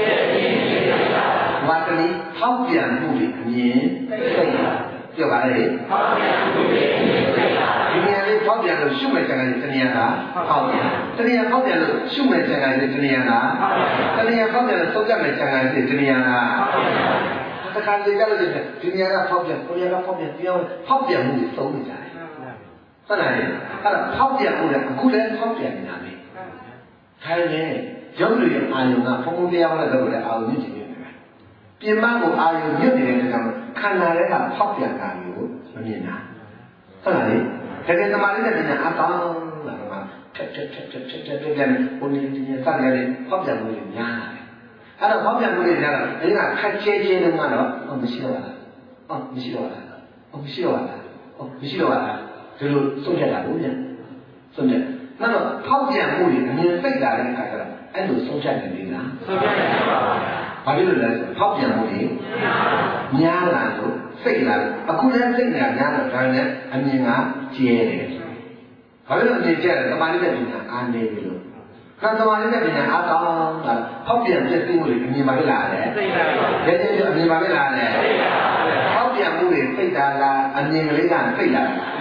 ဝါတလီထောက်ပြန်မှုဒီအမြင်စိတ်ပါပြောပါလေထောက်ပြန်မှုဒီအမြင်စိတ်ပါဒီနေရာလေးထောက်ပြန်လို့ရှုမဲ့ကြတယ်တဏှာကထောက်ပြန်တဏှာထောက်ပြန်လို့ရှုမဲ့ကြတယ်တဏှာကတဏှာထောက်ပြန်လို့သုံးကြမဲ့ကြတယ်တဏှာကတခါလေကြလို့ဒီနေရာကထောက်ပြန်ကိုရကထောက်ပြန်ပြောင်းထောက်ပြန်မှုတွေသုံးနေကြတယ်ဟုတ်လားအဲ့ဒါထောက်ပြန်မှုလည်းအခုလည်းထောက်ပြန်နေတာပဲခိုင်းနေရုပ်တွေအာယုံကဖုံဖုံတရားနဲ့တော့လည်းအာယုံမြင့်နေတယ်ပြင်မကိုအာယုံမြင့်နေတဲ့ကြောင့်ခန္ဓာထဲကဖောက်ပြန်တာမျိုးမမြင်တာဟုတ်လားလေတကယ်သမားလေးနဲ့ပြန်အကောင်းလာတော့ထက်ပြန်ဘုန်းကြီးစတဲ့လေဖောက်ပြန်မှုတွေများလာတယ်အဲ့တော့ဖောက်ပြန်မှုတွေများလာအဲဒီကခက်ချဲတုန်းကတော့မရှိတော့လားမရှိတော့လားမရှိတော့လားမရှိတော့လားဒီလိုဆုံးဖြတ်တာလို့ပြန်ဆုံးဖြတ်နောက်တော့ဖောက်ပြန်မှုတွေအမြင်သိတာတဲ့အခါကျတော့အဲ့လိုဆုံးဖြတ်နေလားဆုံးဖြတ်နေပါဘူးဘာဖြစ်လို့လဲဆိုဖောက်ပြန်မှုတွေများလာလို့စိတ်လာလို့အခုလည်းစိတ်ညာများတော့ဒါနဲ့အမြင်ကကျဲတယ်ဘာဖြစ်လို့အမြင်ကျဲလဲတမားလေးတဲ့ပညာအားနေပြီလို့那怎么人家别人阿刚啊，好变这生物里面嘛没来嘞，人家就面嘛没来嘞，好变物里飞达啦，面里干飞达，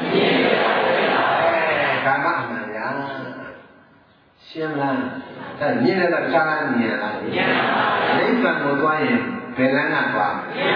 哎，干嘛嘛呀？行啦，但你那个啥年啦？你办过多年，别人那多，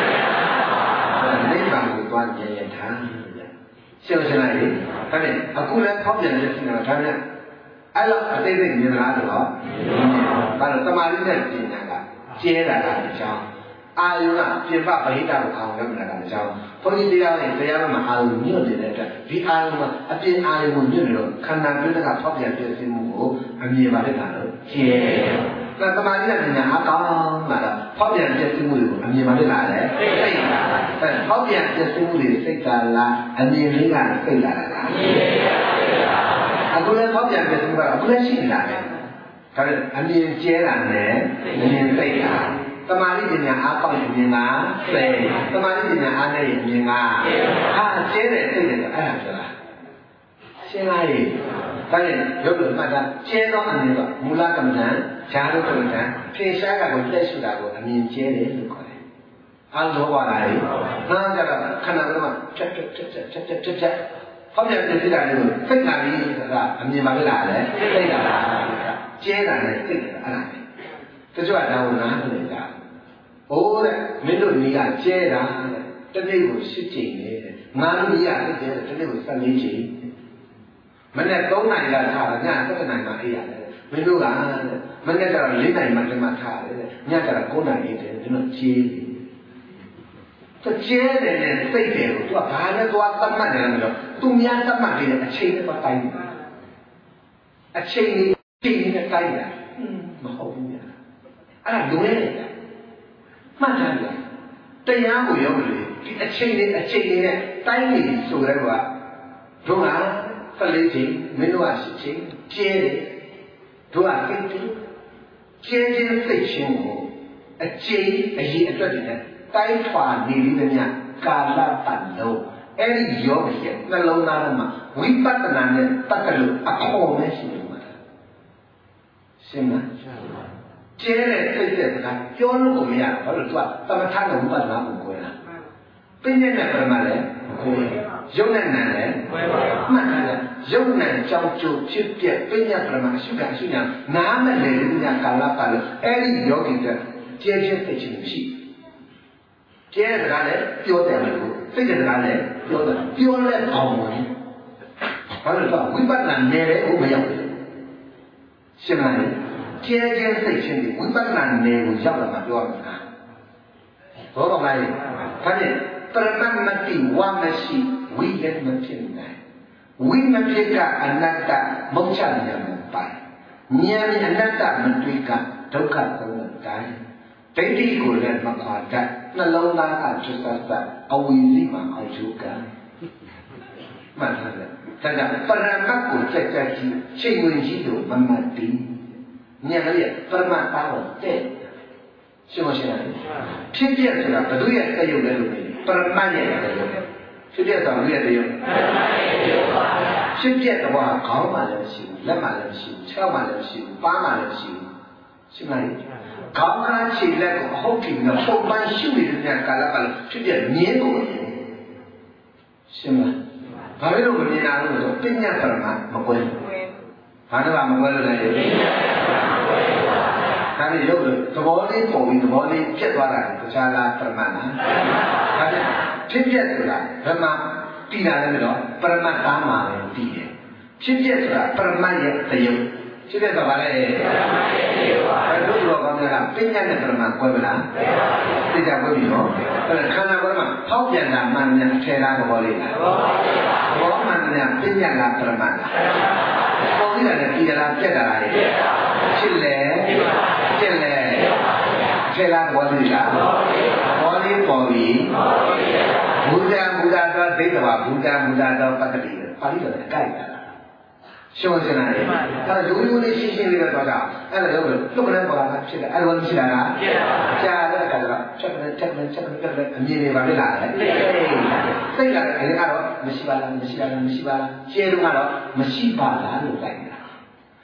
你办过多年也谈，行不行啦？他们啊，过来好变这生物他们。အဲ့လိုအသေးစိတ်မြင်လားဆိုတော့ဘာလို့တမာရီနဲ့ပညာကကျဲတာကအကြောင်းအာယုကပြင်ပပရိဒတ်ကိုအောင်လုပ်နေတာကအကြောင်းဘုန်းကြီးတရားနဲ့တရားမှာအာယုညွတ်နေတဲ့အတွက်ဒီအာယုမှာအပြင်အာယုကိုညွတ်နေတော့ခန္ဓာပြည့်တဲ့ကဖောက်ပြန်ပြည့်စုံမှုကိုအမြင်ပါလက်တာလို့ကျဲတယ်။တမာရီနဲ့ပညာအကောင်းမှာတော့ဖောက်ပြန်ပြည့်စုံမှုတွေကိုအမြင်ပါလက်တာလေစိတ်လာတယ်။ဖောက်ပြန်ပြည့်စုံမှုတွေစိတ်ကလားအမြင်လေးကစိတ်လာတာလားအခုလည်းဖောက်ပြန်ပြတဲ့ကအခုလည်းရှိနေတာပဲဒါပေမဲ့အမြင်ကျဲတာနဲ့အမြင်သိတာတမာတိပညာအားပေါက်ရင်မြင်တာသိတမာတိပညာအားနဲ့ရင်မြင်တာကျဲတယ်သိတယ်အဲ့ဒါပြောတာရှင်းလားရေးဒါနဲ့ရုပ်လို့မှတ်တာကျဲသောအမြင်ကမူလကမ္မဋ္ဌာန်းဈာတုကမ္မဋ္ဌာန်းဖြေရှားကကိုလက်ရှုတာကိုအမြင်ကျဲတယ်လို့ခေါ်တယ်အားလုံးဟောတာလေနားကြတော့ခဏကမှချက်ဖောက်ပြန်ပြဖြစ်တာလေစိတ်လာပြီးဆိုတာအမြင်ပါလေလားလေစိတ်လာတာကျဲတာနဲ့စိတ်လာအဲ့ဒါတချို့ကဒါကိုနားမလည်ကြဘူးဟိုးတဲ့မင်းတို့ညီကကျဲတာတဲ့တနေ့ကို10ချိန်နေတဲ့ငါတို့ညီကတကယ်တနေ့ကို14ချိန်မနေ့3နိုင်ကထားတာည7နိုင်မှအေးရတယ်မင်းတို့ကမနေ့ကျတော့4နိုင်မှတမထားတယ်ညကျတော့9နိုင်နေတယ်ဒီလိုကျဲတယ်ကျဲတယ်နဲ့စိတ်တယ်ကိုသူကဘာနဲ့သွားသတ်မှတ်တယ်လဲဆိုတော့သူများသတ်မှတ်နေတဲ့အချိန်နဲ့တိုင်းအချိန်နဲ့တိုင်းတာမဟုတ်ဘူးညာအဲ့ဒါလွဲတယ်မှတ်ထားတယ်တရားကိုရောက်တယ်ဒီအချိန်နဲ့တိုင်းနေဆိုတဲ့ကွာတို့က14ချိန်မင်းတို့က10ချိန်ကျဲတယ်တို့ကစိတ်တယ်ကျဲခြင်းစိတ်ချင်းကိုအချိန်အရေးအတွက်တွေနဲ့တိုင်းထွာနေပြီးတဲ့ညကာလပတ်လုံးအဲ့ဒီယောဂီရဲ့နှလုံးသားထဲမှာဝိပဿနာနဲ့ပတ်သက်လို့အခေါ်မရှိဘူးမှာရှင်းမလားကျဲတဲ့စိတ်တဲ့ကပြောလို့ကိုမရဘူးဘာလို့သူကသမထနဲ့ဝိပဿနာကိုကိုယ်လားပညာနဲ့ပရမလည်းကိုယ်ရုပ်နဲ့နာလည်းကိုယ်ပါမှတ်တယ်ရုပ်နဲ့ကြောင့်ကျိုးဖြစ်ပြပညာပရမအရှုခံရှုညာနားမလည်တဲ့ညကာလပတ်လုံးအဲ့ဒီယောဂီတဲ့ကျဲခြင်းသိခြင်းမရှိကျဲတဲ့ကလည်းပြောတယ်လို့စိတ်တဲ့ကလည်းပြောတယ်ပြောလဲအောင်ဝင်ဘာလို့လဲဝိပဿနာနယ်တဲ့ဟုတ်မရောက်ဘူးရှင်းမလားကျဲခြင်းစိတ်ချင်းဒီဝိပဿနာနယ်ကိုရောက်လာမှပြောရမှာဘောတော့လိုက်ဒါဖြင့်ပရမတ်မတိဝါမရှိဝိလည်းမဖြစ်နိုင်ဝိမဖြစ်ကအနတ္တမုတ်ချဉာဏ်မပိုင်ဉာဏ်အနတ္တမတွေ့ကဒုက္ခသုံးတိုင်းဒိဋ္ဌိကိုလည်းမခွာတတ်နှလုံးသားကကျွတ်ဆတ်အဝိဇ္ဇိမှာအောင်ကျုကံမှတ်ထားတယ်ဒါကြောင့်ပရမတ်ကိုစက်ကြကြီးချိန်ဝင်ကြီးလို့မမှတ်ပြီးဉာဏ်လေးပရမတ်သားကိုတဲ့ရှင်းမရှင်းလဲဖြစ်ပြဆိုတာဘယ်သူရဲ့တယုတ်လဲလို့ပရမတ်ရဲ့တယုတ်ဖြစ်ပြတော့လူရဲ့တယုတ်ဖြစ်ပြတော့ခေါင်းမှလည်းမရှိဘူးလက်မှလည်းမရှိဘူးခြေမှလည်းမရှိဘူးပါးမှလည်းမရှိဘူးရှင်းမလားခေါင်းကားခြေလက်ကိုအဟုတ်ကြည့်နေပုံမှန်ရှုနေတဲ့ကာလကလည်းဖြစ်ပြမြင်ကိုရှင်းမလားဘာလို့မမြင်တာလို့ဆိုပညာပရမမကွဲဘာတော့မကွဲလို့လဲပညာပရမမကွဲဒါနဲ့ရုပ်လို့သဘောလေးပုံပြီးသဘောလေးပြတ်သွားတာတခြားလားပရမလားဒါနဲ့ဖြစ်ပြဆိုတာဘယ်မှာတည်တာလဲဆိုတော့ပရမတ်သားမှာလည်းတည်တယ်ဖြစ်ပြဆိုတာပရမတ်ရဲ့တယုတ်ဖြစ်ပြတော့ဗါလဲပရမတ်ရဲ့တယုတ်ပါဘယ်လိုတော့ကောင်းလဲကပညာနဲ့ပရမတ်ကွဲမလားသိကြကွဲပြီနော်အဲ့ဒါခန္ဓာကိုယ်မှာဖောက်ပြန်တာမှန်များထဲလားသဘောလေးလားသဘောမှန်များပညာလားပရမတ်လားပေါ်ပြီးတာနဲ့ပြည်လားပြက်တာလားဖြစ်လေကျက်လေထဲလားသဘောလေးလားဘောလေးပေါ်ပြီးဘုရားတော့ဒိဋ္ဌဝဘုရားတော့ပတ္တိပါဠိတော်နဲ့ကြိုက်တာရှင်းရှင်းလားအဲ့ဒါရိုးရိုးလေးရှင်းရှင်းလေးပဲတော့တာအဲ့ဒါတော့လွတ်ကလေးပေါ်လာဖြစ်တယ်အဲ့ဒါမရှိတာလားကြားတဲ့အခါကျတော့ချက်အမြင်တွေပါလေလားစိတ်လာတယ်အဲ့ဒါကတော့မရှိပါလားကျဲတော့ကတော့မရှိပါလားလို့လိုက်တာ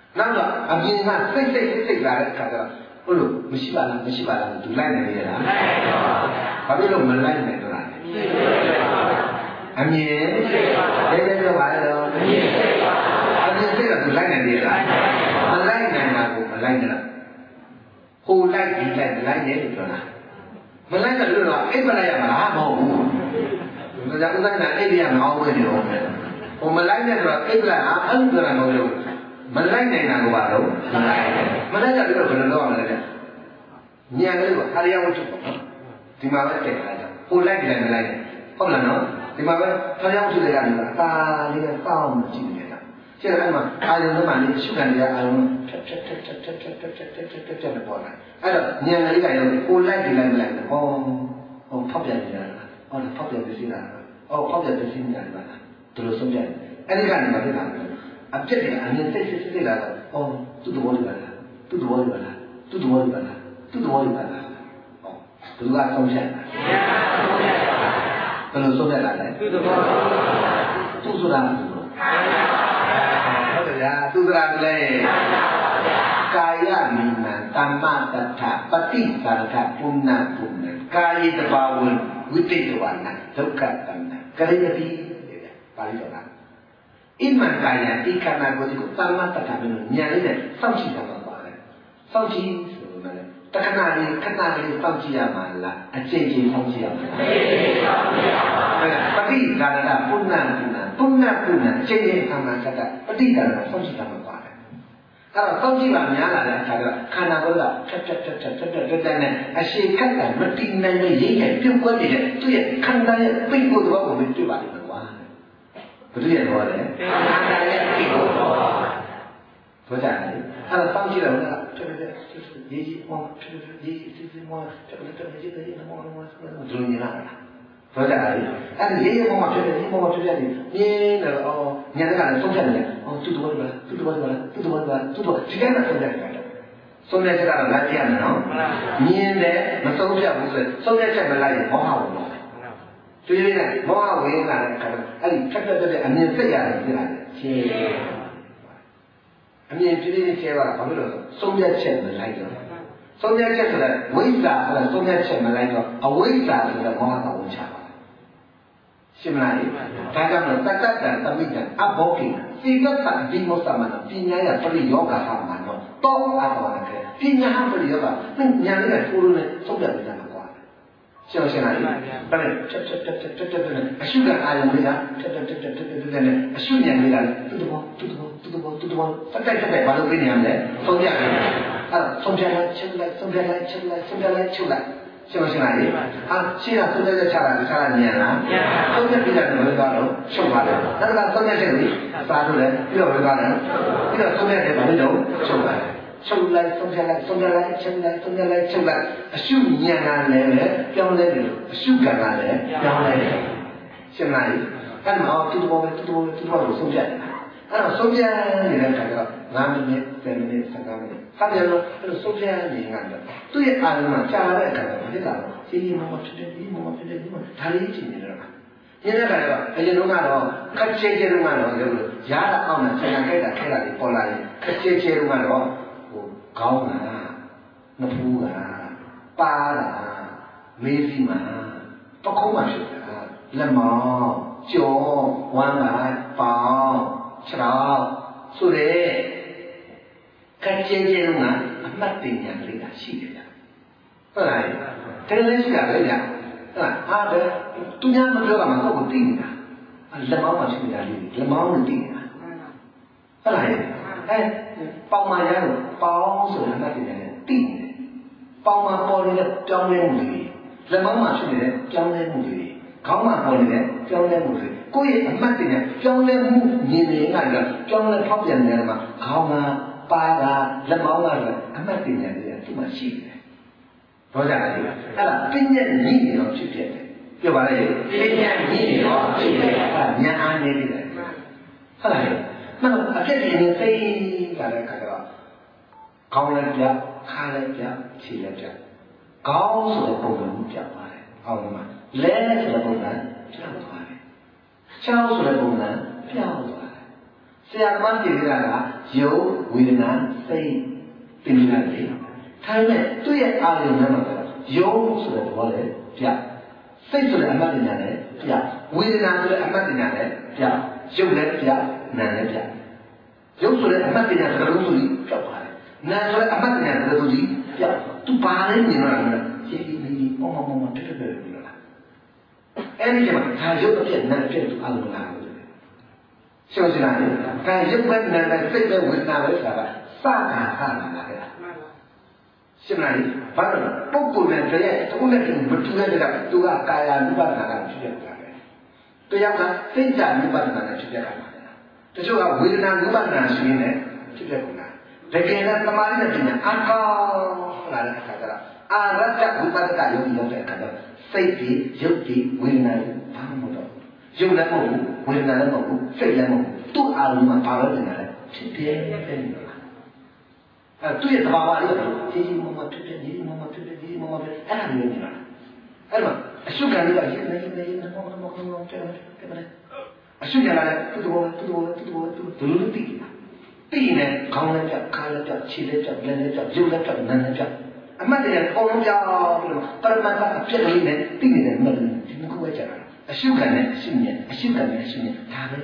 နောက်တော့အမြင်ကစိတ်လာတဲ့အခါကျတော့ဟုတ်လို့မရှိပါလားသူလိုက်နေရလားဘာဖြစ်လို့မလိုက်နိုင်တော့လဲအမြင်လေးပြောပါတော့အမြင်စိတ်ကသူလိုက်နိုင်သေးလားမလိုက်နိုင်တာကိုမလိုက်နဲ့ဟိုလိုက်ဒီလိုက်မလိုက်နဲ့လို့ပြောတာမလိုက်တဲ့လူတော့အိပ်မလိုက်ရမှာမဟုတ်ဘူးဒါကြောင့်ဥစ္စာနဲ့အိပ်ရမအောင်ဝင်နေတော့မယ်ဟိုမလိုက်နဲ့တော့အိပ်လိုက်အဲ့လိုပြောတာမဟုတ်ဘူးမလိုက်နိုင်တာကိုပါတော့မလိုက်တဲ့လူတော့ဘယ်လိုလုပ်ရမလဲညံလေးကိုအရိယဝတ္ထုပေါ့နော်ဒီမှာပဲတက်ထားကြဟိုလိုက်တယ်မလိုက်နဲ့ဟုတ်လားနော်ဒီမှာပဲအရိယဝတ္ထုတွေကနေအသာလေးနဲ့တောင်းကြည့်နေတာကျန်တဲ့မှာအာယုံထဲမှာလေးရှုခံရအာယုံဖြတ်ပေါ်လာအဲ့တော့ညံလေးကရောဟိုလိုက်တယ်မလိုက်နဲ့ဟောဖောက်ပြန်နေတာဟောဖောက်ပြန်ပြစီတာဟောဖောက်ပြန်ပြစီနေတာပါလားဒီလိုဆုံးပြတယ်အဲ့ဒီကနေမဖြစ်တာအပြစ်တွေအမြင်စိတ်လာတော့ဟောသူ့သဘောလေးပါလားသူ့သဘောလေးပါလားသူ့သဘောလေးပါလားသူ့သဘောလေးပါလားဟောဘယ်သူကဆုံးဖြတ်တာဘယ်လိုဆုံးဖြတ်လာလဲသူ့သဘောသူ့ဆိုတာဟုတ်တယ်ဗျာသူ့ဆိုတာလေကာယမိနံသမ္မတထပฏิသရထပုဏ္ဏပုဏ္ဏကာယတဘာဝံဝိတိတဝနာဒုက္ခတဏ္ဍကရိယတိပါဠိတော်လားဣမံကာယဤခန္ဓာကိုယ်ကိုသမ္မတထမလို့ညာလေးနဲ့စောင့်ကြည့်တာပါပါတယ်စောင့်ကြည့်ဆိုတော့လည်းတခဏလေးခဏလေးစောင့်ကြည့်ရမှာလားအကျဉ်းချင်းစောင့်ကြည့်ရမှာလားပฏิသရထပုဏ္ဏပုဏ္ဏပုဏ္ဏအကျဉ်းချင်းခန္ဓာကတပฏิသရထစောင့်ကြည့်တာပါပါတယ်အဲ့တော့စောင့်ကြည့်ပါများလာတဲ့အခါကျတော့ခန္ဓာကိုယ်ကဖြတ်နဲ့အရှိခက်တာမတည်နိုင်တဲ့ရင်းရဲ့ပြုတ်ကွက်နေတဲ့သူ့ရဲ့ခန္ဓာရဲ့ပိတ်ဖို့သဘောကိုတွေ့ပါလိမ့်မယ်ကွာဘယ်လိုရတော့လဲခန္ဓာရဲ့ပိတ်ဖို့သဘောဆိုကြတယ်အဲ့တော့စောင့်ကြည့်တယ်ကရေးကြီးဟောရေးစစ်မောရေးမောဒုညနာဆိုကြတယ်အဲ့ဒီရေးမောဖြစ်တယ်ရေးမောဖြစ်တယ်ပြင်းတယ်အော်ညနေကလည်းဆုံးဖြတ်တယ်အော်သူ့တော်ပါသူ့တော်ဒီကနေ့ဆုံးဖြတ်တယ်ဆုံးဖြတ်ချက်ကတော့လိုက်ပြရမယ်နော်မြင်တယ်မဆုံးဖြတ်ဘူးဆိုဆုံးဖြတ်ချက်မလိုက်ရင်မောဟဝင်တော့တွေ့ရတဲ့မောဟဝင်လာတဲ့အခါအဲ့ဒီဖြတ်တဲ့အမြင်စိတ်ရတယ်ဖြစ်လာတယ်ရှင်းအမြင်ပြည့်ပြည့်ကျဲပါဘာလို့လဲဆုံးဖြတ်ချက်မလိုက်တော့ဆုံးဖြတ်ချက်ဆိုတဲ့ဝိဇ္ဇာဆိုတာဆုံးဖြတ်ချက်မလိုက်တော့အဝိဇ္ဇာဆိုတဲ့မောဟကဝင်ချပါရှင်းမလားဒါကြောင့်တတ္တတံသမိတံအဘောကိစေတတံဒီမောသမနပညာယပရိယောဂဟာမနောတောအတော်ကပညာပရိယောဂညာလေးကထိုးလို့နဲ့သုံးပြပေးတာကွာရှင်းလားဒါနဲ့အရှုကအာယုံလေးကနဲ့အရှုဉာဏ်လေးကသူ့သဘောတက်ဘာလို့ပြနေရမလဲသုံးပြတယ်အဲ့တော့သုံးပြလိုက်ချက်လိုက်သုံးပြလိုက်ချက်လိုက်ရှင်းလားရှင်းလားရှင်းတာရှင်းတဲ့ချတာဉာဏ်လားသုံးပြပြတယ်ဘယ်လိုကတော့ရှုပ်ပါတယ်ဒါကသုံးပြချက်လေးစားလို့လည်းပြီးတော့ဘယ်လိုကတော့ပြီးတော့သုံးပြတယ်ဘာလို့တော့ရှုပ်ပါတယ်ချုပ်လိုက်သုံးပြလိုက်ချက်လိုက်ချုပ်လိုက်အရှုဉာဏ်ကလည်းပြောင်းလဲတယ်အရှုကံကလည်းပြောင်းလဲတယ်ရှင်းလားအဲ့မှာတူတူကိုဆုံးဖြတ်အဲ့တော့ဆုံးဖြတ်နေတဲ့အခါကျတော့9မိနစ်10မိနစ်15မိနစ်ဆက်ပြန်လို့အဲ့လိုဆုံးဖြတ်နေငါတော့သူ့ရဲ့အာရုံကကြာတဲ့အခါကျတော့ဒီကတော့ဒီမောဖြစ်တယ်ဒီဒါလေးကြည့်နေတော့ဒီနေ့ကတော့အရင်ကတော့ခက်ချဲတုန်းကတော့လို့ရတာအောက်မှာဆရာကြိုက်တာခဲတာတွေပေါ်လာရင်ခက်ချဲတုန်းကတော့ကောင်းတာနဖူးကပါတာမေးစီမှာပခုံးမှဖြစ်တာလက်မောင်းကြောဝမ်းပိုင်းပေါင်းခြေထောက်ဆိုတဲ့ကကြဲကြဲလုံးကအမှတ်တင်ညာလေးကရှိတယ်ဗျဟုတ်လားတကယ်လည်းရှိတာပဲဗျဟုတ်လားဘယ်သူများမပြောတာမှကိုယ်သိနေတာလက်မောင်းမှရှိနေတာလေလက်မောင်းကိုသိနေတာဟုတ်လားပေါင်မာရလို့ပေါင်းဆိုတာမှတ်တယ်တိတယ်ပေါင်မာပေါ်နေတဲ့ပြောင်းလဲမှုတွေလက်မောင်းမှာရှိနေတဲ့ပြောင်းလဲမှုတွေခေါင်းမှာပေါ်နေတဲ့ပြောင်းလဲမှုတွေကိုယ့်ရဲ့အမှတ်တင်တဲ့ပြောင်းလဲမှုမြင်နေရတယ်ပြောင်းလဲဖောက်ပြန်နေတယ်မှာခေါင်းမှာပါတာလက်မောင်းကတော့အမှတ်တင်ရတယ်ဒီမှာရှိတယ်တော့ကြတယ်အဲ့ဒါပညာညိနေတော့ဖြစ်ဖြစ်တယ်ပြောပါလေပညာညိနေတော့ဖြစ်ဖြစ်ညာအားနေတယ်ဟုတ်လားမဟုတ်အဖြစ်နေစိတ်ကလည်းခါတော့ခေါင်းလည်းပြခါလည်းပြခြေလည်းပြခေါင်းဆိုတဲ့ပုံစံကိုပြပါတယ်အောက်မှာလဲဆိုတဲ့ပုံစံပြောင်းသွားတယ်ချောင်းဆိုတဲ့ပုံစံပြောင်းသွားတယ် Siapa cerita yo wirna say tinggal ni. Tapi tu yang ahli nama yo sudah boleh ya. Say sudah amat ni ya. Wirna sudah amat ni ya. Yo sudah ya, nana ya. Yo sudah amat ni terus ni apa? Nana sudah amat ni terus ni ya. Tu paling ni mana? Jadi ni mama terus ni lah. Ini cuma saya tu dia nak tu ahli nama. Siapa ni? Kalau bukan nana say wirna apa? Sana lah. Siapa ni? Baru pukul nanti, tu nanti bertugas dekat tugas kaya luar negara juga. Tu yang kan senjata luar negara juga kan. Tu juga wirna luar negara sini juga kan. Bagaimana kemarin nantinya akal ada kata raja luar negara yang kata safety, safety wirna paham betul. Wirna mau, saya mau. Tu alumni power dengan dia. Tu yang terbawa dia tu. Jadi mama tu, ada ni lah. Ada. Suka ni lagi, mama. Suka lah. Tu tinggi. Tinggi ni, kau nak cak, kau cak, cile cak, lene cak, jula cak, nana cak. Amat dia orang jauh, permata apa lagi ni, tinggi ni, mana ni kau baca. Suka ni, sunya, tahu.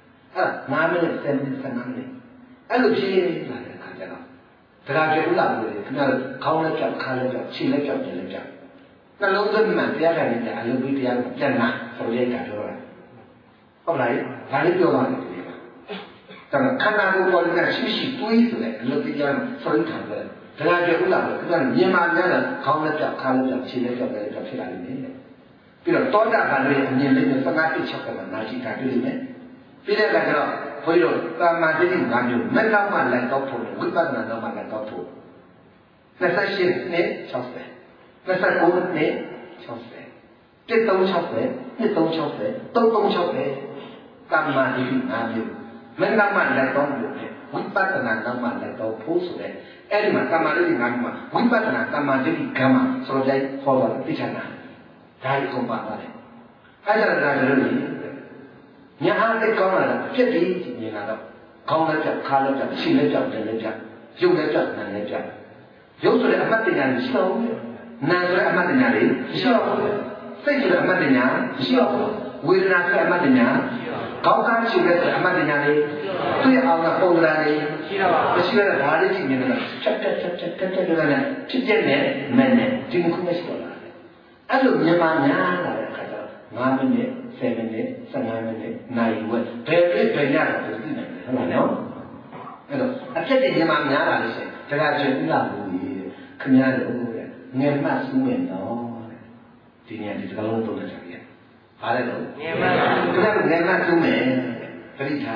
Nama ni, nama ni. Alu je lah, kata lah. Terakhir ulang boleh, kenal kau nak cak, kau nak cak, cile cak, jula cak. Kalau tu memang dia kan ni, alu dia nak, sebagai kata orang. Apa lagi? Lagi dua orang ni. Jangan kerana aku boleh nak sisi tu itu le, lebih jangan sering kata. Terakhir ulang, kenal ni mana lah, kau nak cak, cile cak, jula cak, siapa ni? Bila toda kan ni ni sangat cak kan, nasi kata ni. Bila kata Puyul, sama jadi ngaju, mereka malah kau pun, bukan mana malah kau pun. Nasa sih ni cakap, nasa kau ni cakap, dia tahu cakap, tahu cakap, sama jadi ngaju, mereka malah kau pun, bukan mana malah kau pun sudah. Elma sama jadi ngaju, bukan mana sama jadi gama, selesai forward di sana, dari kompak mana. Ada ni. Yang ada kau nak jadi ni nak kau nak cak, kau nak cak, cile cak, jala cak, jula cak, nana cak. Jauh sudah amat dengan siapa? Nana sudah amat dengan siapa? Saya sudah amat dengan siapa? Wirna sudah amat dengan kau kan cile sudah amat dengan tu yang awak orang ni. Siapa ada di sini nak cak dengan cincin ni mana? Jengku masih boleh. Aduh nyamanya lah kata, 5 minit, 7 minit, 9 minit, 9 minit. Banyak tu ni, nampak? Aduh, apa dia nyamanya lah ni? Terakhir ulang ni, kenyal tu, ngemas semua no. Dia ni kalau tu nak cakap, ada tu. Ngemas semua, cerita.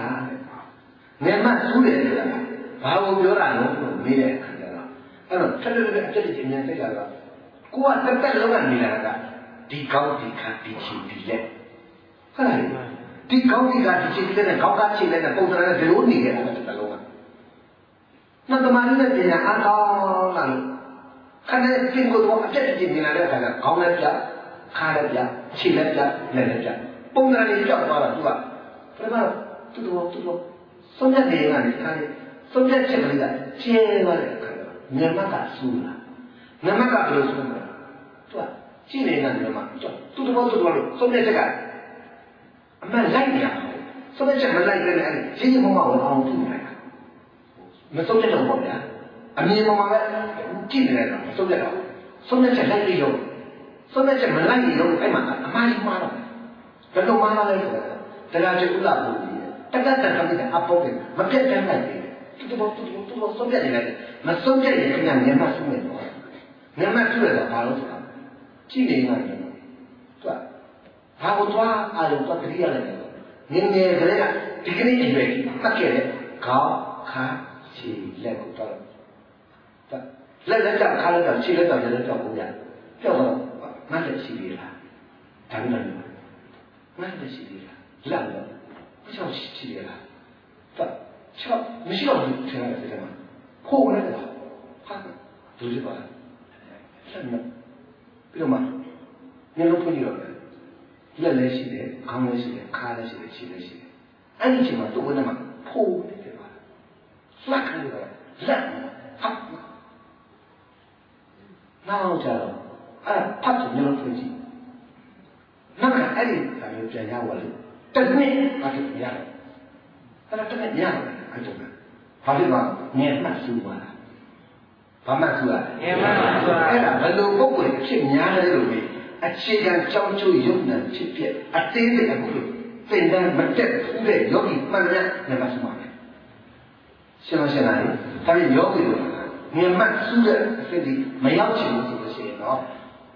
Ngemas semua tu lah. Bahawa orang tu, mila kata. Aduh, jadi jenis segala. Kuat tetap lawan bila ada di kau di kaki cili, kan? Di kau di kaki cili ni kau kaki cili ni kau terang terus ni ada tetap lawan. Nak kemana ni dia atau lalu? Kerana tinggal tu apa jadi bila ada kan? Kau nak jah, kau nak jah, cili jah, lele jah. Pengeran ni jah apa tu? Berapa? Tu. Sebenarnya ni kan? Sebenarnya cakap dia, cewek kan? Nama tak sulah. Nama tak terus sulah. Tuan, sini nanti nama. Tutup, sebenarnya cakap. Amal lain ya. Sebenarnya cakap lain kan? Sini mama orang tu ni. Sebenarnya cakap apa ya? Ani mama sini kan? Sebenarnya cakap lain dia. Sebenarnya cakap lain dia. Amal mana? Kalau mana lagi? Terakhir ulah tu. Takkan kami dah apa pun. Macam macam lagi. Tutup, sebenarnya lagi. Sebenarnya ni kenyang ni masuk ni. Ni masuk dah baru tu. Cili ni tu. Bahawa tu ada tu kerja lagi. Ni kerja. Tiga ni juga. Tak kira. Kau cili tu. Lalu cakap kalau cakap cili tu jadi cakap punya. Cakap mana cili lah. Tangan. Mana cili lah. Lalu. Macam cili lah. Tak. Cakap mesti orang tu cakap macam mana. Kau mana tu? Hah. Tu je bah. Sana. Bila mana? Ni lupa dia. Lelaki dia, kamu dia, kala dia, cili dia. Ani cuma tu nama. 포 이렇게 봐. 싹하는 거야. 싹. 나오잖아. 아, 팥 좀 열어보지. 나가 아니, 나는 그냥 야월래. 때문에 아주 미안해. 하나 때문에 미안해. 아주 나. 바리가 내만 수고하라. 바만 수고하라. 내만 수고하라. 애가 별로 뽑고 싶냐는 게 아치간 점주 용난 집에 아떼들 하고 뺀단 맞대 근데 여기만이야 내가 수고하네. 신호신하니 다른 여기로 내만 수고를 세디 매야치는 것이에요.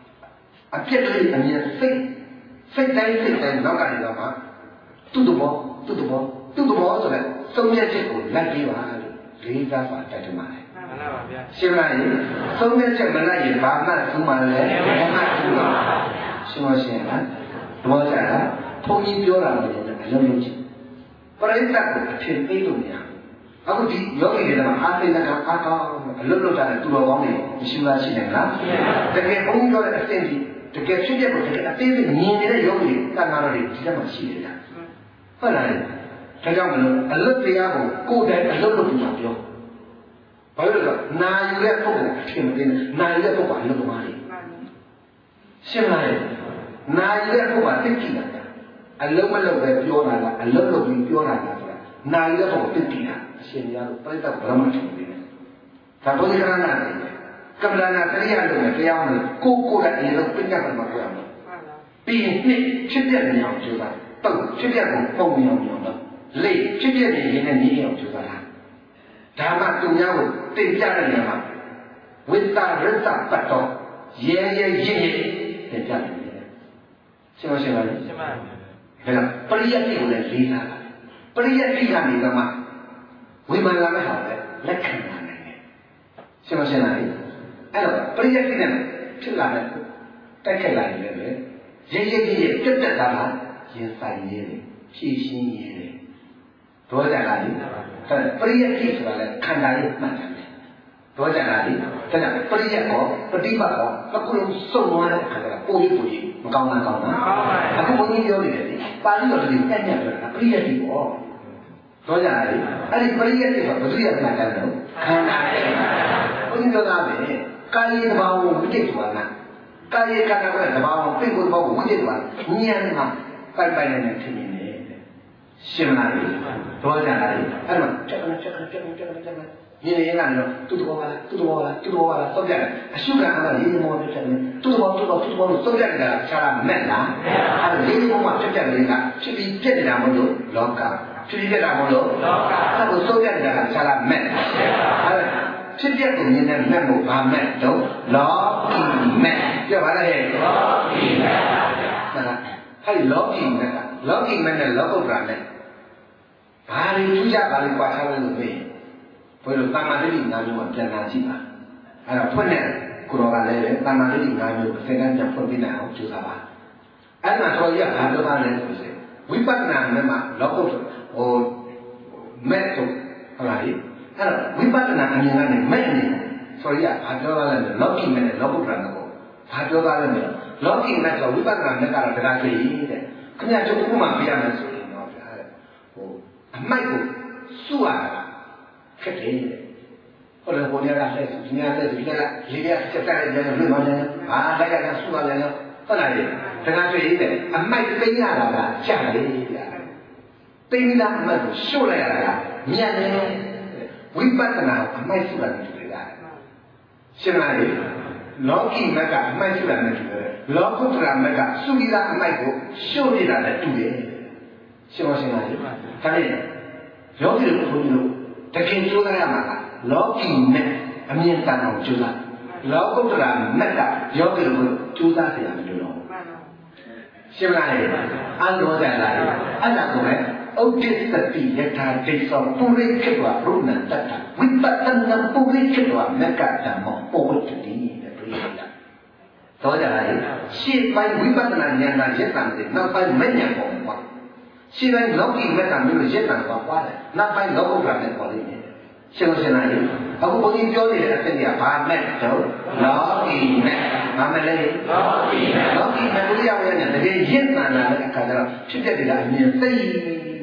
아깨들이 아니야စိတ်တိုင်းနောက်ကနေတော့မှတူတူပေါ်ဆိုတဲ့သုံးရက်ချက်ကိုလိုက်ပြီးပါလို့လေးစားပါတိုက်တွန်းပါတယ်မှန်ပါဗျာရှင်းလားရင်သုံးရက်ချက်မလိုက်ရင်ဘာမှသုံးမှလည်းဘာမှသုံးပါရှင်းလို့ရှင်းလားတော့ကြတာဘုန်းကြီးပြောတာလည်းအလုံးလုံးချင်းပရိသတ်ကိုအဖြစ်ပေးလို့မရအခုဒီယောဂီတွေမှာအားသိတဲ့အားကောင်းအလုံးလုံးကြတဲ့သူတော်ကောင်းတွေမရှိလားရှိတယ်လားတကယ်ဘုန်းကြီးပြောတဲ့အသင်ကြီးတကယ်ဖြစ်တဲ့ကိုတကယ်အသေးစိတ်မြင်နေတဲ့ယောဂီတန်ခါတော်တွေဒီထဲမှာရှိနေတာဟုတ်လားဒါကြောင့်မလို့အလုတ်တရားကိုကိုယ်တိုင်အလုတ်လုပ်ပြီးမှပြောဘာလို့လဲဆိုတော့နာယူတဲ့ပုဂ္ဂိုလ်အထင်မသေးနဲ့နာယူတဲ့ပုဂ္ဂိုလ်အလုတ်သမားတွေရှင်းလားနာယူတဲ့ပုဂ္ဂိုလ်သိကြည့်တာအလုတ်မလုပ်ပဲပြောတာလားအလုတ်လုပ်ပြီးပြောတာလားဆိုတာနာယူတဲ့ပုဂ္ဂိုလ်သိကြည့်တာအရှင်များတို့ပြိတ္တဗရမထင်နေတယ်ဒါဘုရားကနာတယ်ကမ္ဘာနာတရားလို့တရားမလို့ကိုယ်တိုင်လည်းပြညာမှာပြောရမှာပြီးရင်နှစ်ဖြစ်တဲ့နေအောင်ကြိုးစားတုတ်ဖြစ်တဲ့ကိုပုံမြင်အောင်တော့လေဖြစ်တဲ့နေရင်လည်းနေအောင်ကြိုးစားတာဒါမှသူများကိုတင်ပြတဲ့နေရာမှာဝိတ္တရတ္တပတ်တော်ရဲရဲရင့်ရင့်တင်ပြတယ်ရှင်းပါရှင်းပါလေရှင်းပါဒါကပရိယတ်ကိုလည်းလေးစားတာပရိယတ်ကြီးကနေတော့မှဝိမာန်လာမဲ့ဟာပဲလက်ခံနိုင်တယ်ရှင်းပါရှင်းပါလေအဲ့တော့ပရိယတ်ကိနဲ့ဖြစ်လာတဲ့တိုက်ခိုက်လာရင်လည်းရဲရဲကြီးတက်တက်တာကရင်ဆိုင်ရဲတယ်ဖြည့်ရှင်းရဲတယ်ဒေါ်ကြလာလေပရိယတ်ကိဆိုတာလည်းခန္ဓာရဲ့မှတ်တယ်ဒေါ်ကြလာလေဒါကြောင့်ပရိယတ်ကောပฏิပတ်ကောအခုလုံးစုံသွားတဲ့အခါကျတော့ပို့ပြီးမကောင်းတာကောင်းတာအခုဘုန်းကြီးပြောနေတယ်လေပါဠိတော်တည်းတက်ညက်ပြောတာပရိယတ်ကိပေါ့ဒေါ်ကြလာလေအဲ့ဒီပရိယတ်ကိကဘုရားကမှတ်တယ်လို့ခန္ဓာရဲ့ဘုန်းကြီးပြောတာပဲကာယတဘာဝဝိတ္တိသွားတာကာယကံကတဘာဝပိတ်ဖို့တဘာဝဝိတ္တိသွားဉာဏ်မှာပိုက်နေထင်နေတယ်ရှင်းလားတော့ကြလားအဲ့မှာချက်ကနေညီနေရင်ကတော့တူတူပါလားစောက်ကြတယ်အရှုခံကလေးမောတက်တယ်တူတူပါလို့စောက်ကြတယ်ကခြားမက်လားအဲ့ဒါလေးမောမှာတက်တယ်လေးကဖြစ်ပြီးပြက်နေတာမလို့လောကဖြစ်ပြီးပြက်တာမလို့လောကအဲ့ဒါစောက်ကြတယ်ကခြားမက်အဲ့ဖြစ်ပြကိုမြင်တဲ့မက်ကိုဘာမက်တော့လောကီမက်ပြောပါလားလောကီမက်ပါဗျာအဲ့လောကီမက်ကလောကီမက်နဲ့လောကုတ္တရာမက်ဘာလို့ထူးခြားပါလဲကွာထားလို့မေးဘယ်လိုတမ္မာတိ၅မျိုးကပြန်လာကြည့်ပါအဲ့တော့ဖွင့်တဲ့ကိုရောကလည်းတမ္မာတိ၅မျိုးစင်ကန်းပြန်ဖွင့်ပြနိုင်အောင်ကြိုးစားပါအဲ့မှာတော်ရဘာပြောတာလဲဆိုရင်ဝိပဿနာနဲ့မှလောကုတ္တမက်တော့ဟုတ်လားအဲ့တော့ဝိပဿနာအမြင်ကနေမဲ့အနေဆိုရဘာပြောတာလဲလောကီမက်နဲ့လောကုတ္တရာကိုဘာပြောတာလဲလောကီမက်ကဝိပဿနာနဲ့ကတော့တရားကြည့်တဲ့ခင်ဗျာတို့ဥပမာပြရမယ်ဆိုရင်တော့ဗျာအမိုက်ကိုစုရတာခက်တယ်ဟုတ်တယ်ဘုရားကလည်းဒီနေ့လည်းဒီကလေးရစက်တဲ့ကြမ်းလို့မှလည်းဟာလိုက်ကစုရလည်းဟုတ်လားတရားကြည့်တဲ့အမိုက်သိရတာကကြာလေဗျာသိတာအမိုက်ကိုရှုလိုက်ရတာကမြတ်တယ်ဝိပဿနာအမိုက်စုရတယ်တူတယ်ရှင်းလားလောကီမက်ကအမိုက်စုရတယ်တူတယ်လောကုတ္တရာမက်ကစုရတာအမိုက်ကိုရှုနေတာလည်းတူတယ်ရှင်းပါရှင်းလားဒါနဲ့ယောဂီတို့ဘုန်းကြီးတို့တကယ်ကြိုးစားရမှာကလောကီနဲ့အမြင်တန်အောင်ကြိုးစားလောကုတ္တရာနဲ့ကယောဂီတို့ကြိုးစားเสียရမလို့တော့ရှင်းမလားအန္တောကြလားအဲ့ဒါကိုပဲဥဒိစ္စတိယထာဒိသောပုရိခေတဝရုဏတတ္တဝိပဿနာပုရိခေတဝမက္ကဓမ္မောပုဝတ္တိတဲ့ပြိဋ္ဌာန်တော့ကြလားရှေ့ပိုင်းဝိပဿနာဉာဏ်နဲ့ရတံတဲ့နောက်ပိုင်းမဉဏ်ပေါ်မှာရှင်းတိုင်းလောကီမက်ကမျိုးရက်တံသွားပွားတယ်နောက်ပိုင်းလောကုတ္တရာနဲ့ပေါ်လိမ့်မယ်ရှင်းလို့ရှင်းလားအခုဘုန်းကြီးပြောနေတဲ့အချက်ကြီးကဘာမဲ့တော့လောကီမက်ဘာမဲ့လဲလောကီမက်ကိုရရတဲ့တကယ်ရက်တံလာတဲ့အခါကျတော့ဖြစ်တဲ့တရားအမြင်သိ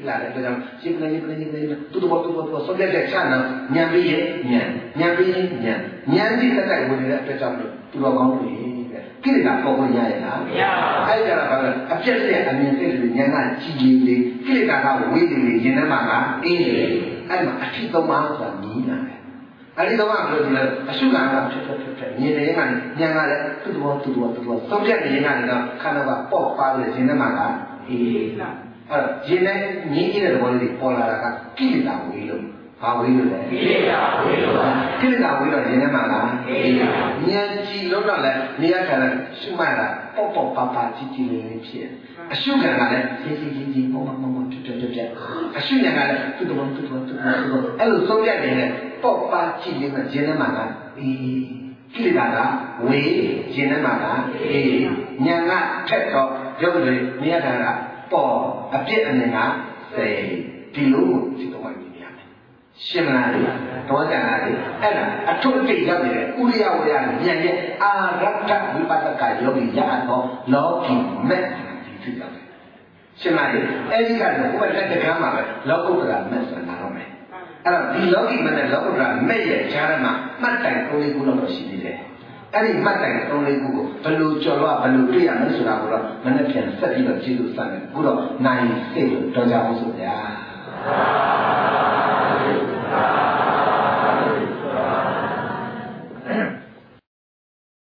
လာတယ်ဒါကြောင့်ရှင်းနေတူတူပေါ်ဆုံးတဲ့ချမ်းတော့ညံပြီးရဲ့ညံပြီးညံဒီတက်ဝင်နေတဲ့အတွက်ကြောင့်သူတော်ကောင်းတွေကိလေသာပေါ်ခွင့်ရရဲ့လားမရပါဘူးအဲ့ဒါကဘာလဲအပြည့်တဲ့အမြင်စိတ်တွေဉာဏ်ကကြီးကြီးလေးကိလေသာကဝေးနေရင်ထဲမှာကအေးနေတယ်အဲ့မှာအထီးသုံးပါးဆိုတာညီးလာတယ်အဲ့ဒီတော့ဘယ်လိုလဲအရှုခံကဖြစ်မြင်နေရင်ကဉာဏ်ကလည်းတူတော်သုံးပြနေရင်ကတော့ခန္ဓာကပေါ့ပါလို့ဉာဏ်ထဲမှာကအေးလာအဲ့တော့ဉာဏ်နဲ့ညီးနေတဲ့ဘောလေးပေါ်လာတာကကိလေသာဝေးလို့ဘာဝေးလို့လဲကိလေသာဝေးလို့ကိလေသာဝေးတော့ဉာဏ်ထဲမှာကအေးလာဉာဏ်ကြည့်လို့တော့လည်းနေရာခန္ဓာရှုမှတ်တာပေါ့ပါကြီးလေးဖြစ်အရှုခံကလည်းကြီးမောတွတ်အရှုဉာဏ်ကလည်းတူတော်အဲ့လိုသုံးပြနေတဲ့ပေါ့ပါကြီးလေးနဲ့ဉာဏ်ထဲမှာကအေးကိလေသာကဝေးဉာဏ်ထဲမှာကအေးဉာဏ်ကထက်တော့ရုပ်တွေနေရာခန္ဓာပေါ့အပြစ်အမြင်ကစေဒီလိုကိုသိတော့မှမြင်ရမယ်ရှင်းမလားတောကြလားအဲ့ဒါအထုပ်တိတ်ရောက်နေတဲ့ဥရိယဝေယဉာဏ်ရဲ့အာရတ္တဝိပဿကယောဂီရဟတော့လောကီမဲ့ဒီဖြစ်တယ်ရှင်းလားအဲ့ဒီကတော့ဘုရားတက္ကမမှာပဲလောကုတ္တရာမဲ့ဆိုတာတော့မယ်အဲ့တော့ဒီလောကီမဲ့နဲ့လောကုတ္တရာမဲ့ရဲ့ဈာရမှာမှတ်တိုင်၃-၄ခုလောက်တော့ရှိနေတယ်အဲ့ဒီမှတ်တိုင်၃-၄ခုကိုဘယ်လိုကျော်လွှားဘယ်လိုတွေ့ရမလဲဆိုတာကိုတော့မနေ့ပြန်ဆက်ပြီးတော့ကျေးဇူးဆက်မယ်အခုတော့နိုင်စိတ်လို့တော်ကြအောင်ဆိုဗျာ